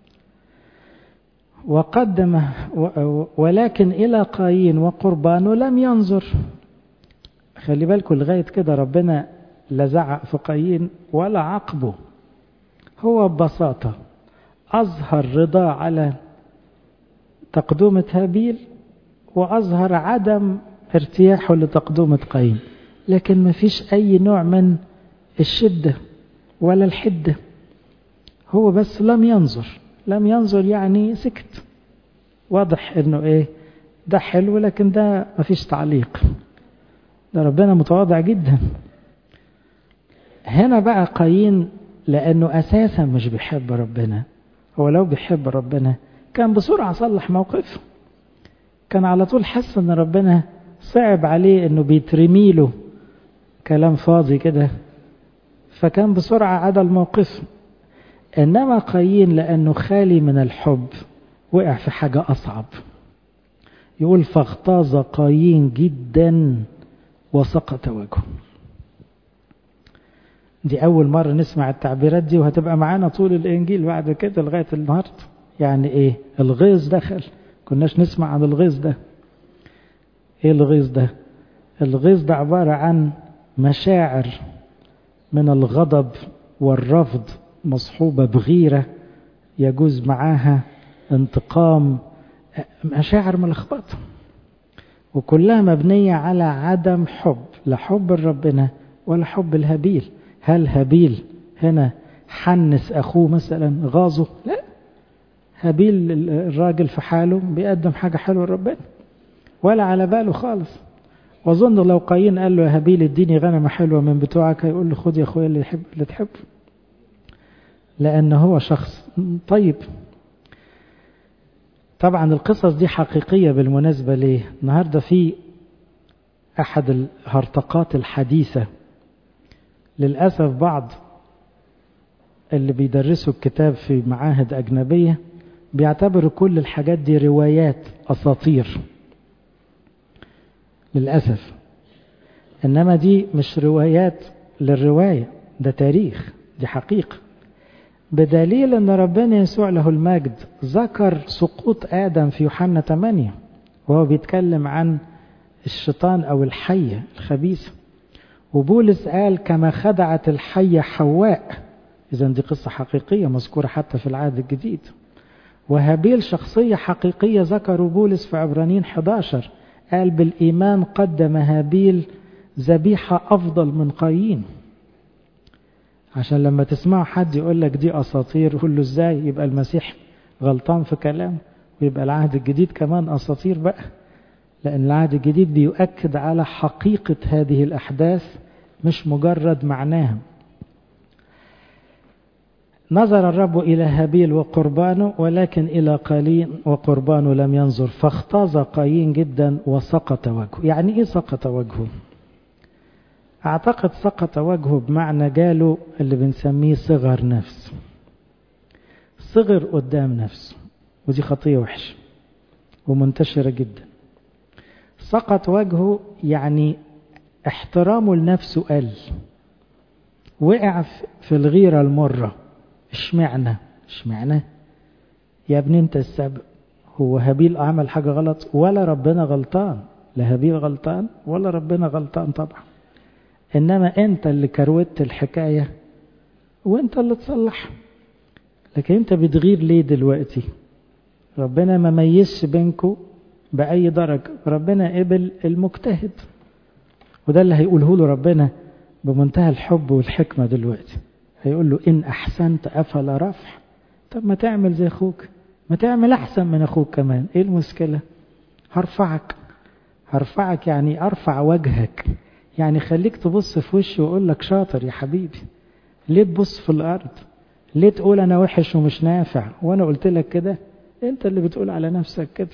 وقدم ولكن إلى قايين وقربانه لم ينظر. خلي بالكم لغاية كده ربنا لا زعق في قايين ولا عاقبه، هو ببساطة أظهر رضا على تقدمة هابيل وأظهر عدم ارتياحه لتقدمة قايين، لكن ما فيش أي نوع من الشدة ولا الحدة. هو بس لم ينظر يعني سكت. واضح انه ايه؟ ده حلو لكن ده ما فيش تعليق. ده ربنا متواضع جدا. هنا بقى قايين لانه اساسا مش بيحب ربنا. هو لو بيحب ربنا كان بسرعة صلح موقفه، كان على طول حس ان ربنا صعب عليه انه بيترميله كلام فاضي كده، فكان بسرعة عدل موقفه. انما قايين لانه خالي من الحب وقع في حاجة اصعب. يقول فاغتاظ قايين جدا وسقط وجهه. دي اول مرة نسمع التعبيرات دي، وهتبقى معانا طول الانجيل بعد كده لغاية النهاردة. يعني ايه؟ الغيظ دخل، كناش نسمع عن الغيظ ده. ايه الغيظ ده؟ الغيظ ده عبارة عن مشاعر من الغضب والرفض مصحوبة بغيرة، يجوز معاها انتقام، مشاعر ملخبطة، وكلها مبنية على عدم حب، لا حب ربنا ولا حب الهابيل. هل هابيل هنا حنس أخوه مثلا غاظه؟ لا، هابيل الراجل في حاله بيقدم حاجة حلوة لربنا ولا على باله خالص. وأظن لو قايين قال له يا هابيل اديني غنمة حلوة من بتوعك، هيقول له خد يا أخويا اللي تحبه، لأنه هو شخص طيب. طبعا القصص دي حقيقية بالمناسبة. ليه؟ النهاردة في أحد الهرطقات الحديثة للأسف بعض اللي بيدرسوا الكتاب في معاهد أجنبية بيعتبروا كل الحاجات دي روايات أساطير للأسف. إنما دي مش روايات للرواية، ده تاريخ. دي حقيقة. بدليل أن ربنا يسوع له المجد ذكر سقوط آدم في يوحنا 8 وهو بيتكلم عن الشيطان أو الحية الخبيثة، وبولس قال كما خدعت الحية حواء. إذن دي قصة حقيقية مذكورة حتى في العهد الجديد. وهابيل شخصية حقيقية ذكروا بولس في عبرانيين 11، قال بالإيمان قدم هابيل ذبيحة أفضل من قايين. عشان لما تسمعوا حد يقول لك دي أساطير قول له إزاي؟ يبقى المسيح غلطان في كلامه، ويبقى العهد الجديد كمان أساطير بقى، لأن العهد الجديد بيؤكد على حقيقة هذه الأحداث مش مجرد معناها. نظر الرب إلى هابيل وقربانه ولكن إلى قايين وقربانه لم ينظر، فاختاز قايين جدا وسقط وجهه. يعني إيه سقط وجهه؟ أعتقد سقط وجهه بمعنى جاله اللي بنسميه صغر نفس، صغر قدام نفسه، ودي خطية وحشة ومنتشرة جدا. سقط وجهه يعني احترامه لنفسه قل، وقع في الغيرة المرة. اشمعنى يا ابني انت السبب؟ هو هابيل عمل حاجة غلط ولا ربنا غلطان؟ لا هابيل غلطان ولا ربنا غلطان طبعا، انما انت اللي كروت الحكاية وانت اللي تصلح. لكن انت بتغير ليه دلوقتي؟ ربنا ما ميزش بينكم بأي درجة، ربنا قبل المجتهد، وده اللي هيقوله له ربنا بمنتهى الحب والحكمة دلوقتي. هيقول له إن أحسنت أفلا رفع. طب ما تعمل زي أخوك، ما تعمل أحسن من أخوك كمان، إيه المشكلة؟ هرفعك يعني أرفع وجهك، يعني خليك تبص في وشي وأقول لك شاطر يا حبيبي. ليه تبص في الأرض؟ ليه تقول أنا وحش ومش نافع وأنا قلت لك كده؟ أنت اللي بتقول على نفسك كده.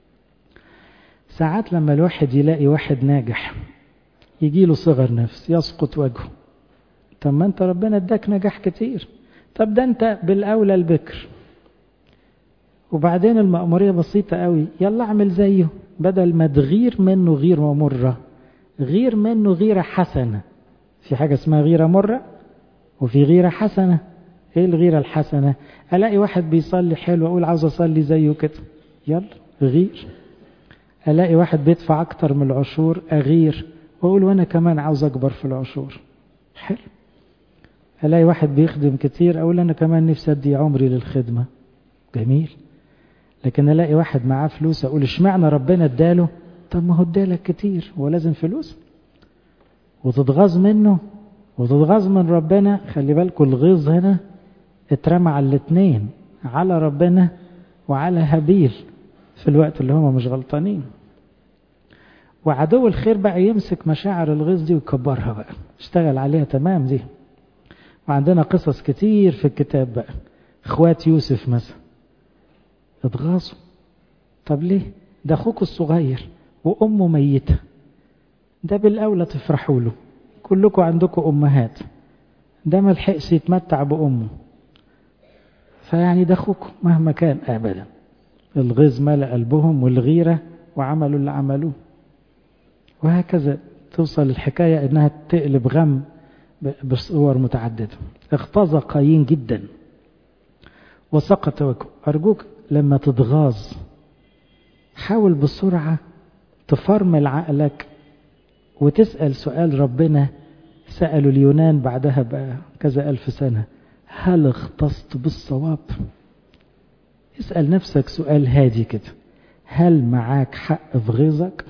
ساعات لما الواحد يلاقي واحد ناجح يجي له صغر نفس، يسقط وجهه. طب ما انت ربنا اداك نجاح كتير، طب ده انت بالاولى البكر، وبعدين المأمورية بسيطة قوي، يلا اعمل زيه، بدل ما تغير منه غيرة مرة غير منه غيرة حسنة. في حاجة اسمها غيرة مرة وفي غيرة حسنة. ايه الغيرة الحسنة؟ الاقي واحد بيصلي حلو اقول عاوز اصلي زيه كده، يلا غير. الاقي واحد بيدفع اكتر من العشور اغير واقول وانا كمان عاوز اكبر في العشور، حلو. الاقي واحد بيخدم كتير اقول انا كمان نفسي ادي عمري للخدمة، جميل. لكن الاقي واحد معاه فلوس اقول اشمعنى ربنا اداله؟ طب ما هو ادالك كتير، هو لازم فلوس؟ وتتغاظ منه وتتغاظ من ربنا. خلي بالكم الغيظ هنا اترمى على الاثنين، على ربنا وعلى هابيل في الوقت اللي هم مش غلطانين. وعدو الخير بقى يمسك مشاعر الغيظ دي ويكبرها بقى، اشتغل عليها تمام دي. وعندنا قصص كتير في الكتاب بقى، اخوات يوسف مثلا اتغاظوا. طب ليه؟ ده اخوك الصغير وامه ميتة، ده بالاولى تفرحوا له، كلكم عندكم امهات، ده ما لحقش يتمتع بامه، فيعني ده اخوكم مهما كان. ابدا، الغيظ ملأ قلبهم والغيرة وعملوا اللي عملوه. وهكذا توصل الحكاية انها تقلب غم بصور متعددة. اغتاظ قايين جدا وسقط وجهه. ارجوك لما تتغاظ حاول بسرعة تفرمل عقلك وتسأل سؤال ربنا سألوا اليونان بعدها بقى كذا ألف سنة: هل اختصت بالصواب؟ اسأل نفسك سؤال هادي كده، هل معاك حق في غيظك؟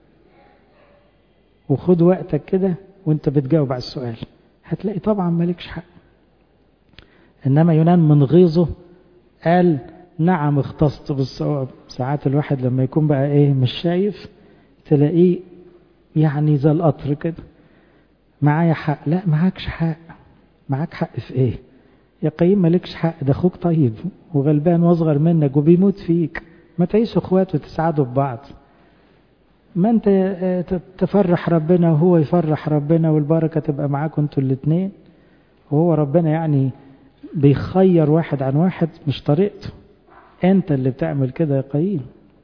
وخد وقتك كده وانت بتجاوب على السؤال، هتلاقي طبعا مالكش حق. انما يونان من غيظه قال نعم اختصت بالصواب. ساعات الواحد لما يكون بقى ايه مش شايف تلاقيه يعني زي القطر كده، معايا حق. لا معاكش حق. معاك حق في ايه يا قايين؟ مالكش حق، ده اخوك طيب وغلبان واصغر منك وبيموت فيك. ما تعيشوا اخوات وتساعدوا ببعض، ما انت تفرح ربنا وهو يفرح ربنا والبركة تبقى معاكم انتوا الاثنين. وهو ربنا يعني بيخير واحد عن واحد، مش طريقته، انت اللي بتعمل كده يا قايين.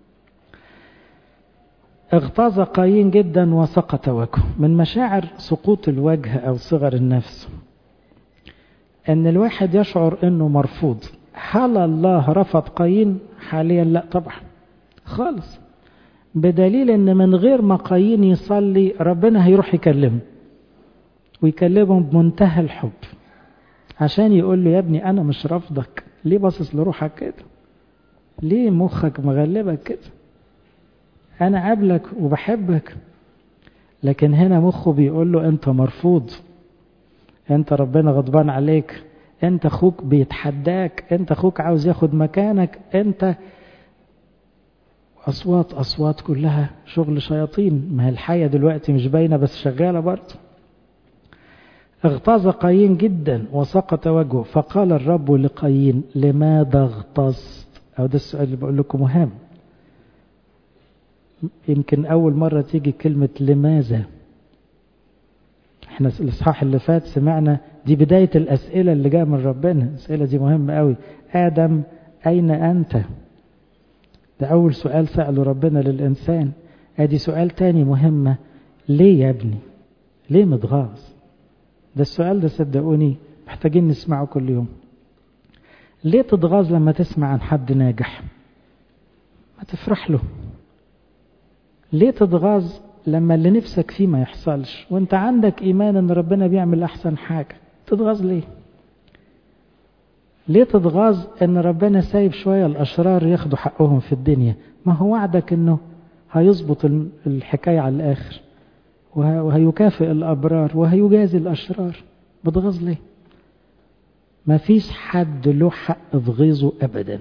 اغتاظ قايين جدا وسقط وجهه. من مشاعر سقوط الوجه او صغر النفس ان الواحد يشعر انه مرفوض. هل الله رفض قايين؟ حاليا لا طبعا خالص، بدليل ان من غير ما قايين يصلي ربنا هيروح يكلمه، ويكلمه بمنتهى الحب عشان يقول له يا ابني انا مش رافضك، ليه باصص لروحك كده؟ ليه مخك مغلبك كده؟ انا قابلك وبحبك. لكن هنا مخه بيقول له انت مرفوض، انت ربنا غضبان عليك، انت اخوك بيتحداك، انت اخوك عاوز ياخد مكانك، انت اصوات كلها شغل شياطين. ما هي الحية دلوقتي مش باينة بس شغالة برضه. اغتاظ قايين جدا وسقط وجهه، فقال الرب لقايين لماذا اغتظت؟ او ده السؤال اللي بقول لكم مهم، يمكن اول مرة تيجي كلمة لماذا. احنا الاصحاح اللي فات سمعنا دي بداية الاسئلة اللي جاء من ربنا، الاسئلة دي مهمة قوي. ادم اين انت؟ ده اول سؤال سأله ربنا للانسان. ادي سؤال تاني مهمة، ليه يا ابني؟ ليه متغاظ؟ ده السؤال ده صدقوني محتاجين نسمعه كل يوم. ليه تتغاظ لما تسمع عن حد ناجح؟ ما تفرح له. ليه تتغاظ لما اللي نفسك فيه ما يحصلش وانت عندك ايمان ان ربنا بيعمل احسن حاجة؟ تتغاظ ليه؟ ليه تتغاظ ان ربنا سايب شوية الاشرار ياخدوا حقهم في الدنيا؟ ما هو وعدك انه هيظبط الحكاية على الاخر، وهيكافئ الابرار وهيجازي الاشرار. بتغاظ ليه؟ ما فيش حد له حق في غيظه ابدا.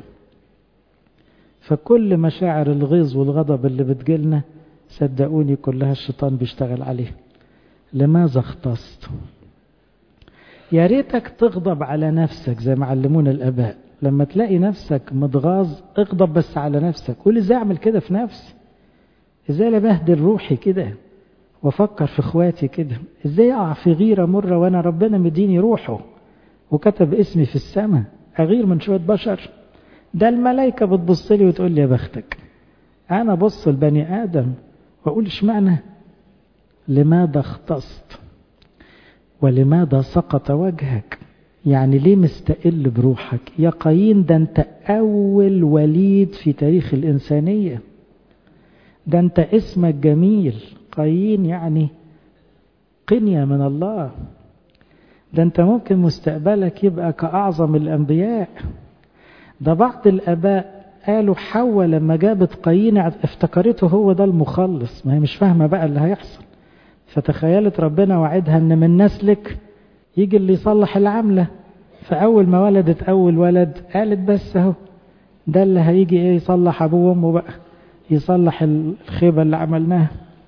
فكل مشاعر الغيظ والغضب اللي بتجيلنا صدقوني كلها الشيطان بيشتغل عليه. لماذا اغتظت؟ يا ريتك تغضب على نفسك زي ما علمونا الاباء. لما تلاقي نفسك متغاظ اغضب بس على نفسك، قول ازاي اعمل كده في نفسي؟ ازاي ابهدل روحي كده وافكر في اخواتي كده؟ ازاي اقع في غيرة مرة وانا ربنا مديني روحه وكتب اسمي في السماء؟ اغير من شوية بشر؟ ده الملائكة بتبص لي وتقول لي يا بختك. انا بص البني ادم واقول اشمعنى؟ لماذا اغتظت؟ ولماذا سقط وجهك؟ يعني ليه مستقل بروحك يا قايين؟ ده انت اول وليد في تاريخ الانسانية، ده انت اسمك جميل قايين، يعني قنية من الله، ده انت ممكن مستقبلك يبقى كأعظم الانبياء. ده بعض الاباء قالوا حواء لما جابت قايين افتكرته هو ده المخلص، ما هي مش فاهمة بقى اللي هيحصل، فتخيلت ربنا وعدها ان من نسلك يجي اللي يصلح العملة. فاول ما ولدت اول ولد قالت بس اهو ده اللي هيجي ايه يصلح ابوه وامه بقى، يصلح الخيبة اللي عملناها.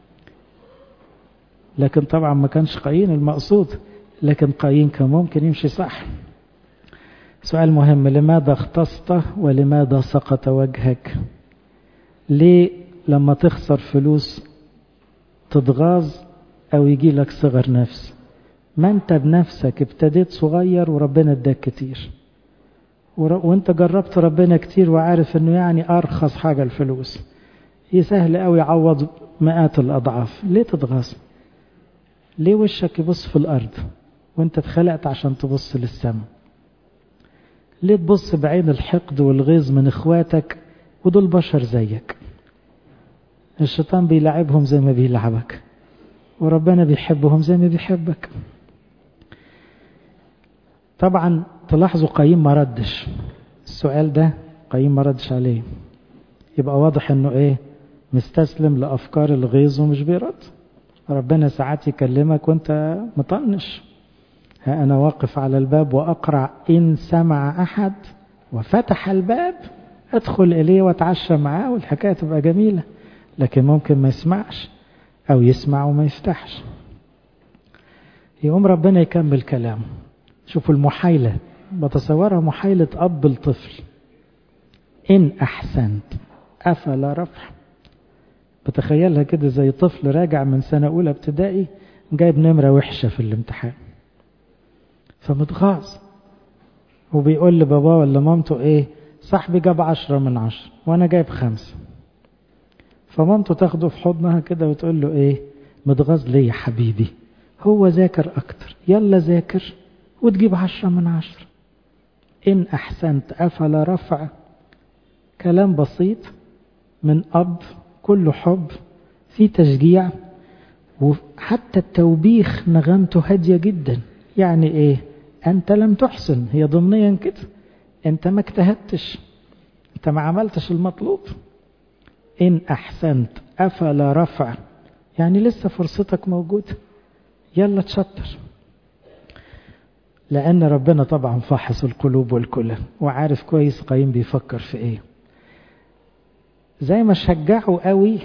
لكن طبعا ما كانش قايين المقصود، لكن قايين كان ممكن يمشي صح. سؤال مهم، لماذا اغتظت ولماذا سقط وجهك؟ ليه لما تخسر فلوس تتغاظ او يجي لك صغر نفس؟ ما انت بنفسك ابتديت صغير وربنا اداك كتير، وانت جربت ربنا كتير وعارف انه يعني ارخص حاجة الفلوس، يسهل قوي يعوض مئات الاضعاف. ليه تتغاظ؟ ليه وشك يبص في الارض وانت اتخلقت عشان تبص للسماء؟ ليه تبص بعين الحقد والغيظ من اخواتك ودول بشر زيك؟ الشيطان بيلعبهم زي ما بيلعبك، وربنا بيحبهم زي ما بيحبك. طبعا تلاحظوا قايين ما ردش السؤال ده، قايين ما ردش عليه، يبقى واضح انه ايه؟ مستسلم لافكار الغيظ ومش بيرد. ربنا ساعات يكلمك وانت مطنش. ها انا واقف على الباب واقرع، ان سمع احد وفتح الباب ادخل اليه واتعشى معاه والحكايه تبقى جميله. لكن ممكن ما يسمعش او يسمع وما يفتحش، يقوم ربنا يكمل كلامه. شوفوا المحايلة، بتصورها محايلة اب الطفل. ان احسنت افلا رفع. بتخيلها كده زي طفل راجع من سنة اولى ابتدائي جايب نمرة وحشة في الامتحان، فمتغاظ وبيقول لباباه ولا مامته ايه؟ صاحبي جاب 10 من 10 وانا جايب 5. فمامته تاخده في حضنها كده وتقول له ايه؟ متغاظ ليه يا حبيبي؟ هو ذاكر اكتر، يلا ذاكر وتجيب 10/10. إن أحسنت أفلا رفع. كلام بسيط من أب كله حب، في تشجيع، وحتى التوبيخ نغمته هادية جدا. يعني إيه؟ أنت لم تحسن، هي ضمنيا كده، أنت ما اجتهدتش، أنت ما عملتش المطلوب. إن أحسنت أفلا رفع، يعني لسه فرصتك موجودة، يلا تشطر. لأن ربنا طبعا فاحص القلوب والكلى وعارف كويس قايين بيفكر في إيه. زي ما شجعوا قوي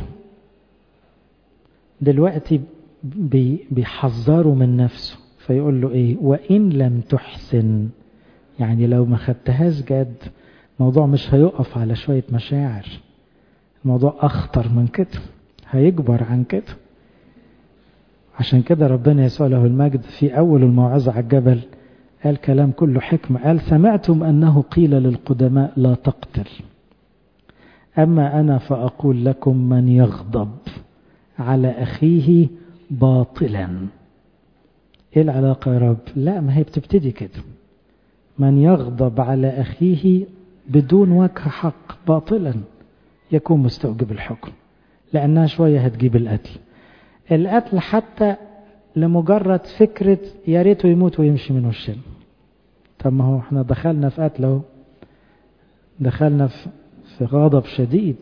دلوقتي بيحذروا من نفسه، فيقول له إيه؟ وإن لم تحسن، يعني لو ما خدتهاش جد الموضوع مش هيقف على شوية مشاعر، الموضوع أخطر من كده، هيكبر عن كده. عشان كده ربنا يسوع له المجد في أول الموعظة على الجبل قال كلام كله حكمة، قال سمعتم أنه قيل للقدماء لا تقتل، أما أنا فأقول لكم من يغضب على أخيه باطلا. إيه العلاقة يا رب؟ لا، ما هي بتبتدي كده، من يغضب على أخيه بدون وجه حق باطلا يكون مستوجب الحكم، لأنها شوية هتجيب القتل. القتل حتى لمجرد فكرة يا ريته يموت ويمشي من وشنا. طب ما هو احنا دخلنا في قتل اهو، دخلنا في غضب شديد.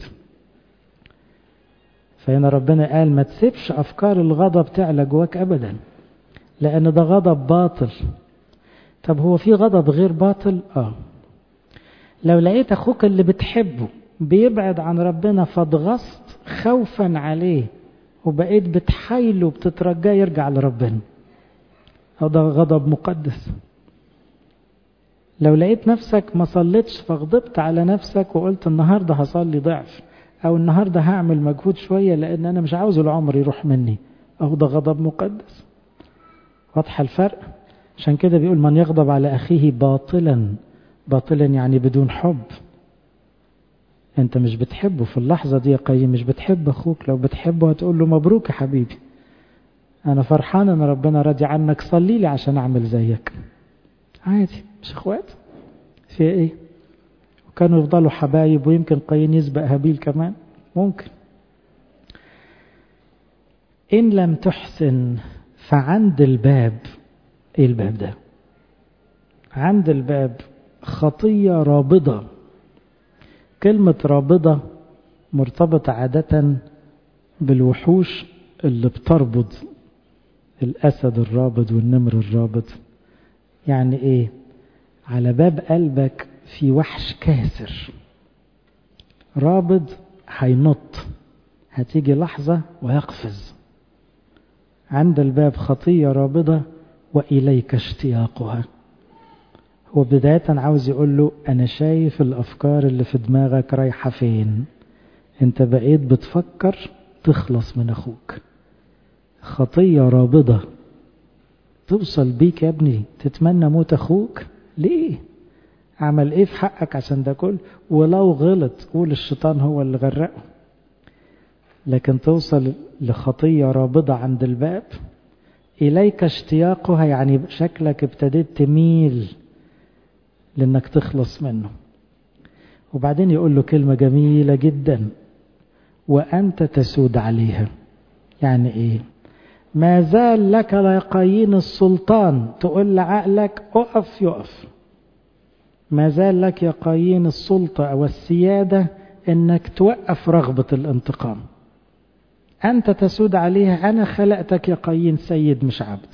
فهنا ربنا قال ما تسيبش أفكار الغضب تعلى جواك أبدا، لأن ده غضب باطل. طب هو في غضب غير باطل؟ لو لقيت أخوك اللي بتحبه بيبعد عن ربنا فضغصت خوفا عليه وبقيت بتحايله بتترجاه يرجع لربنا، هذا غضب مقدس. لو لقيت نفسك ما صليتش فغضبت على نفسك وقلت النهاردة هصلي ضعف، أو النهاردة هعمل مجهود شوية لأن أنا مش عاوز العمر يروح مني، أو ده غضب مقدس. واضح الفرق؟ عشان كده بيقول من يغضب على أخيه باطلا. باطلا يعني بدون حب. أنت مش بتحبه في اللحظة دي يا قيم، مش بتحب أخوك. لو بتحبه هتقول له مبروك يا حبيبي، أنا فرحان أن ربنا راضي عنك، صلي لي عشان أعمل زيك. عادي، مش اخوات في ايه؟ وكانوا يفضلوا حبايب، ويمكن قايين يسبق هابيل كمان ممكن. إن لم تحسن فعند الباب. ايه الباب ده؟ عند الباب خطية رابضة. كلمة رابضة مرتبطة عادة بالوحوش اللي بتربض، الأسد الرابض والنمر الرابض. يعني ايه؟ على باب قلبك في وحش كاسر رابض، هينط، هتيجي لحظة ويقفز. عند الباب خطية رابضة وإليك اشتياقها. هو بداية عاوز يقول له أنا شايف الأفكار اللي في دماغك رايحة فين، أنت بقيت بتفكر تخلص من أخوك. خطية رابضة توصل بيك يا ابني تتمنى موت أخوك. ليه؟ عمل ايه في حقك عشان ده كله؟ ولو غلط قول الشيطان هو اللي غرقه. لكن توصل لخطية رابضة عند الباب. إليك اشتياقها يعني شكلك ابتديت تميل لأنك تخلص منه. وبعدين يقول له كلمة جميلة جدا، وأنت تسود عليها. يعني ايه؟ ما زال لك يا قايين السلطان تقول لعقلك اقف يقف. ما زال لك يا قايين السلطة أو السيادة إنك توقف رغبة الانتقام. أنت تسود عليها. أنا خلقتك يا قايين سيد مش عبد.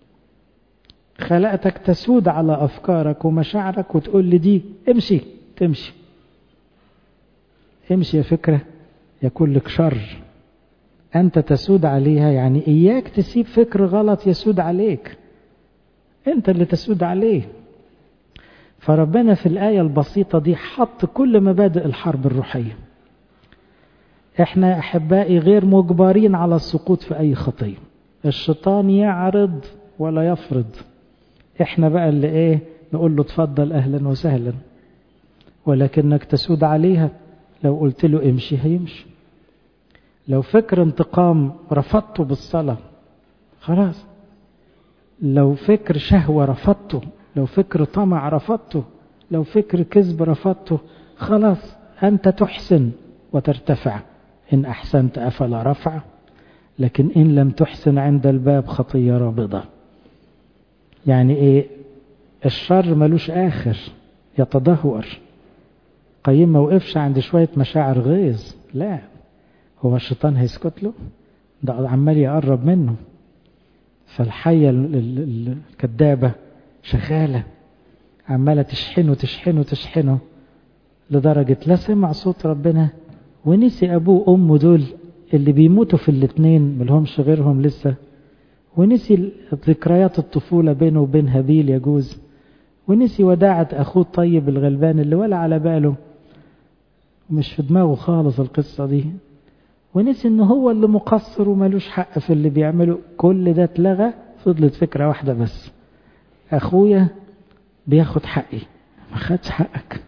خلقتك تسود على أفكارك ومشاعرك وتقول لي دي امشي، تمشي. امشي يا فكرة يكون لك شر. أنت تسود عليها يعني إياك تسيب فكر غلط يسود عليك، أنت اللي تسود عليه. فربنا في الآية البسيطة دي حط كل مبادئ الحرب الروحية. احنا أحبائي غير مجبرين على السقوط في أي خطية، الشيطان يعرض ولا يفرض. احنا بقى اللي ايه؟ نقول له تفضل أهلا وسهلا، ولكنك تسود عليها. لو قلت له امشي هيمشي. لو فكر انتقام رفضته بالصلاة خلاص لو فكر شهوة رفضته، لو فكر طمع رفضته، لو فكر كذب رفضته، خلاص أنت تحسن وترتفع. إن أحسنت أفلا رفع، لكن إن لم تحسن عند الباب خطية رابضة. يعني إيه؟ الشر ملوش آخر، يتدهور. قايين ما وقفش عند شوية مشاعر غيظ، لا، هو الشيطان هيسكت له؟ ده عمال يقرب منه. فالحية الكدابة شغالة، عمالة تشحنه تشحنه تشحنه، لدرجة لا سمع صوت ربنا ونسي أبوه وأمه دول اللي بيموتوا في الاتنين ملهمش غيرهم لسه، ونسي ذكريات الطفولة بينه وبين هابيل يجوز، ونسي وداعة أخوه الطيب الغلبان اللي ولا على باله، مش في دماغه خالص القصة دي، ونسي إنه هو اللي مقصر وملوش حق في اللي بيعمله. كل ده اتلغى، فضلت فكرة واحدة بس: أخويا بياخد حقي. ما خدش حقك،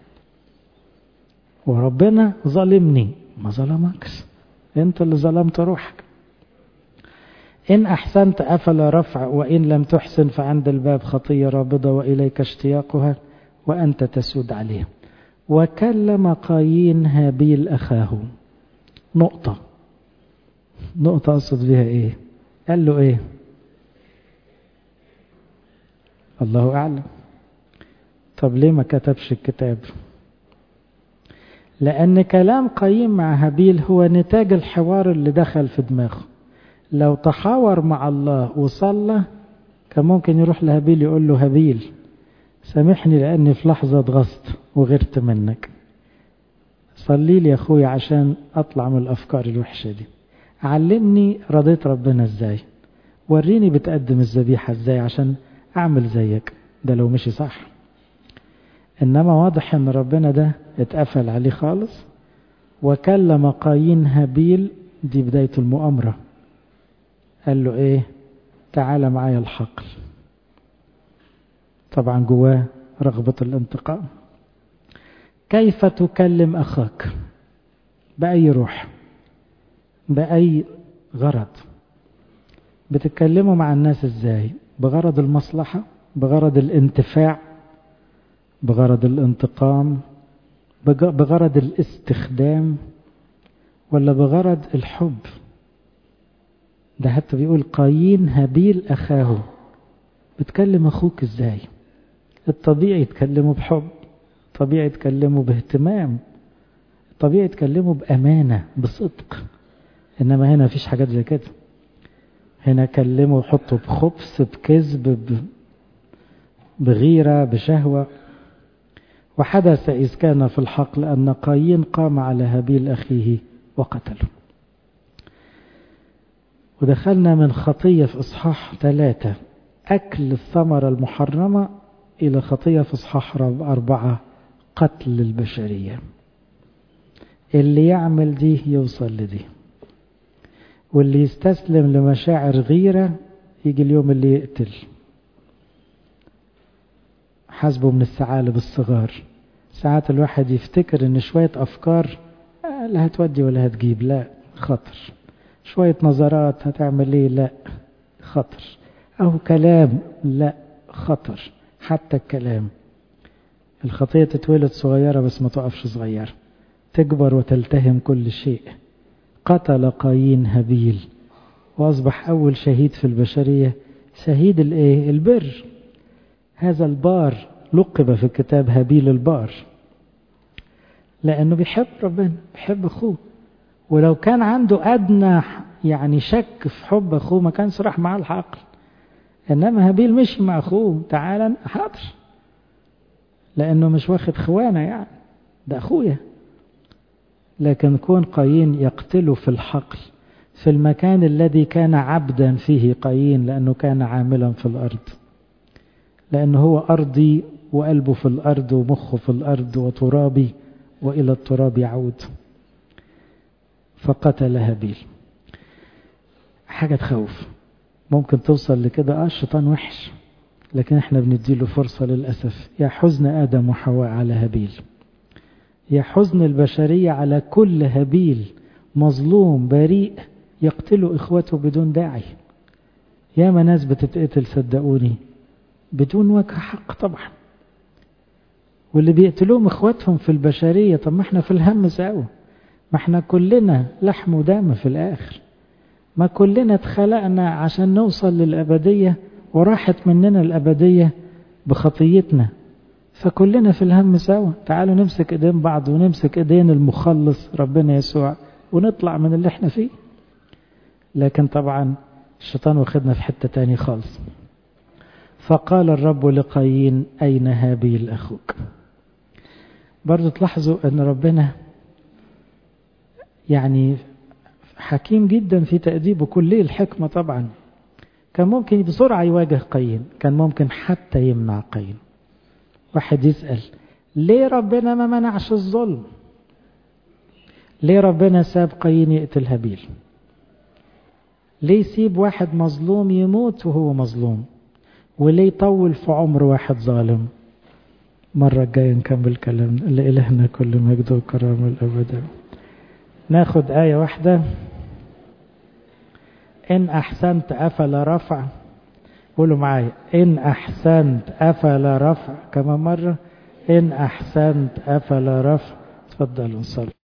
وربنا ظالمني. ما ظلمكش، انت اللي ظلمت روحك. إن أحسنت أفلا رفع، وإن لم تحسن فعند الباب خطية رابضة وإليك اشتياقها وأنت تسود عليه. وكلم قايين هابيل أخاه. نقطة أقصد بها إيه؟ قال له إيه؟ الله أعلم. طب ليه ما كتبش الكتاب؟ لأن كلام قايين مع هابيل هو نتاج الحوار اللي دخل في دماغه. لو تحاور مع الله وصلى كان ممكن يروح لهابيل يقول له: هابيل سامحني لأني في لحظة اتغصت وغيرت منك، صلي لي يا أخوي عشان أطلع من الأفكار الوحشة دي، علمني رضيت ربنا إزاي، وريني بتقدم الذبيحة إزاي عشان أعمل زيك. ده لو مشي صح. إنما واضح إن ربنا ده اتقفل عليه خالص. وكلم قايين هابيل، دي بداية المؤامرة. قال له إيه؟ تعال معايا الحقل. طبعا جواه رغبة الانتقام. كيف تكلم أخاك؟ بأي روح؟ بأي غرض؟ بتتكلموا مع الناس إزاي؟ بغرض المصلحة؟ بغرض الانتفاع؟ بغرض الانتقام؟ بغرض الاستخدام؟ ولا بغرض الحب؟ ده حتى بيقول قايين هابيل أخاه. بتكلم أخوك إزاي؟ الطبيعي تكلمه بحب، طبيعي تكلمه باهتمام، طبيعي تكلمه بأمانة بصدق. إنما هنا فيش حاجات زي كده. هنا كلمه وحطه بخبث بكذب بغيرة بشهوة. وحدث إذ كان في الحقل أن قايين قام على هابيل أخيه وقتله. ودخلنا من خطية في إصحاح 3 أكل الثمرة المحرمة إلى خطية في إصحاح 4 قتل البشرية. اللي يعمل دي يوصل لدي، واللي يستسلم لمشاعر غيرة يجي اليوم اللي يقتل. حسبه من الثعالب الصغار. ساعات الواحد يفتكر ان شوية افكار لا هتودي ولا هتجيب، لا خطر. شوية نظرات هتعمل ايه، لا خطر. او كلام، لا خطر. حتى الكلام. الخطية تتولد صغيرة بس ما تقفش صغيرة، تكبر وتلتهم كل شيء. قتل قايين هابيل واصبح اول شهيد في البشرية. شهيد الايه؟ البر. هذا البار لقب في الكتاب هابيل البار، لأنه بيحب ربنا، بيحب أخوه. ولو كان عنده أدنى يعني شك في حب أخوه ما كانش راح معاه الحقل. إنما هابيل مشي مع أخوه، تعالى حاضر، لأنه مش واخد خوانة يعني، ده أخويا. لكن كون قايين يقتله في الحقل في المكان الذي كان عبدا فيه قايين، لأنه كان عاملا في الأرض، لأنه هو أرضي وقلبه في الأرض ومخه في الأرض وترابي وإلى التراب يعود. فقتل هابيل. حاجة تخوف. ممكن توصل لكده. الشيطان وحش، لكن احنا بنديله فرصة للأسف. يا حزن آدم وحواء على هابيل، يا حزن البشرية على كل هابيل مظلوم بريء يقتل إخوته بدون داعي. ياما ناس بتتقتل صدقوني بدون وجه حق طبعا، واللي بيقتلوهم اخواتهم في البشرية. طب ما احنا في الهم سوا، ما احنا كلنا لحم ودم في الآخر، ما كلنا اتخلقنا عشان نوصل للأبدية وراحت مننا الأبدية بخطيتنا، فكلنا في الهم سوا. تعالوا نمسك ايدين بعض ونمسك ايدين المخلص ربنا يسوع ونطلع من اللي احنا فيه. لكن طبعا الشيطان واخدنا في حتة تاني خالص. فقال الرب لقايين أين هابيل أخوك؟ برضو تلاحظوا أن ربنا يعني حكيم جدا في تأديبه، كلية الحكمة طبعا. كان ممكن بسرعة يواجه قايين، كان ممكن حتى يمنع قايين. واحد يسأل ليه ربنا ما منعش الظلم؟ ليه ربنا ساب قايين يقتل هابيل؟ ليه يسيب واحد مظلوم يموت وهو مظلوم؟ وليه يطول في عمر واحد ظالم؟ مرة الجاية نكمل كلامنا. لإلهنا كل مجد وكرامة الأبد. ناخد آية واحدة. إن أحسنت أفلا رفع. قولوا معايا إن أحسنت أفلا رفع. كمان مرة إن أحسنت أفلا رفع. تفضلوا نصلي.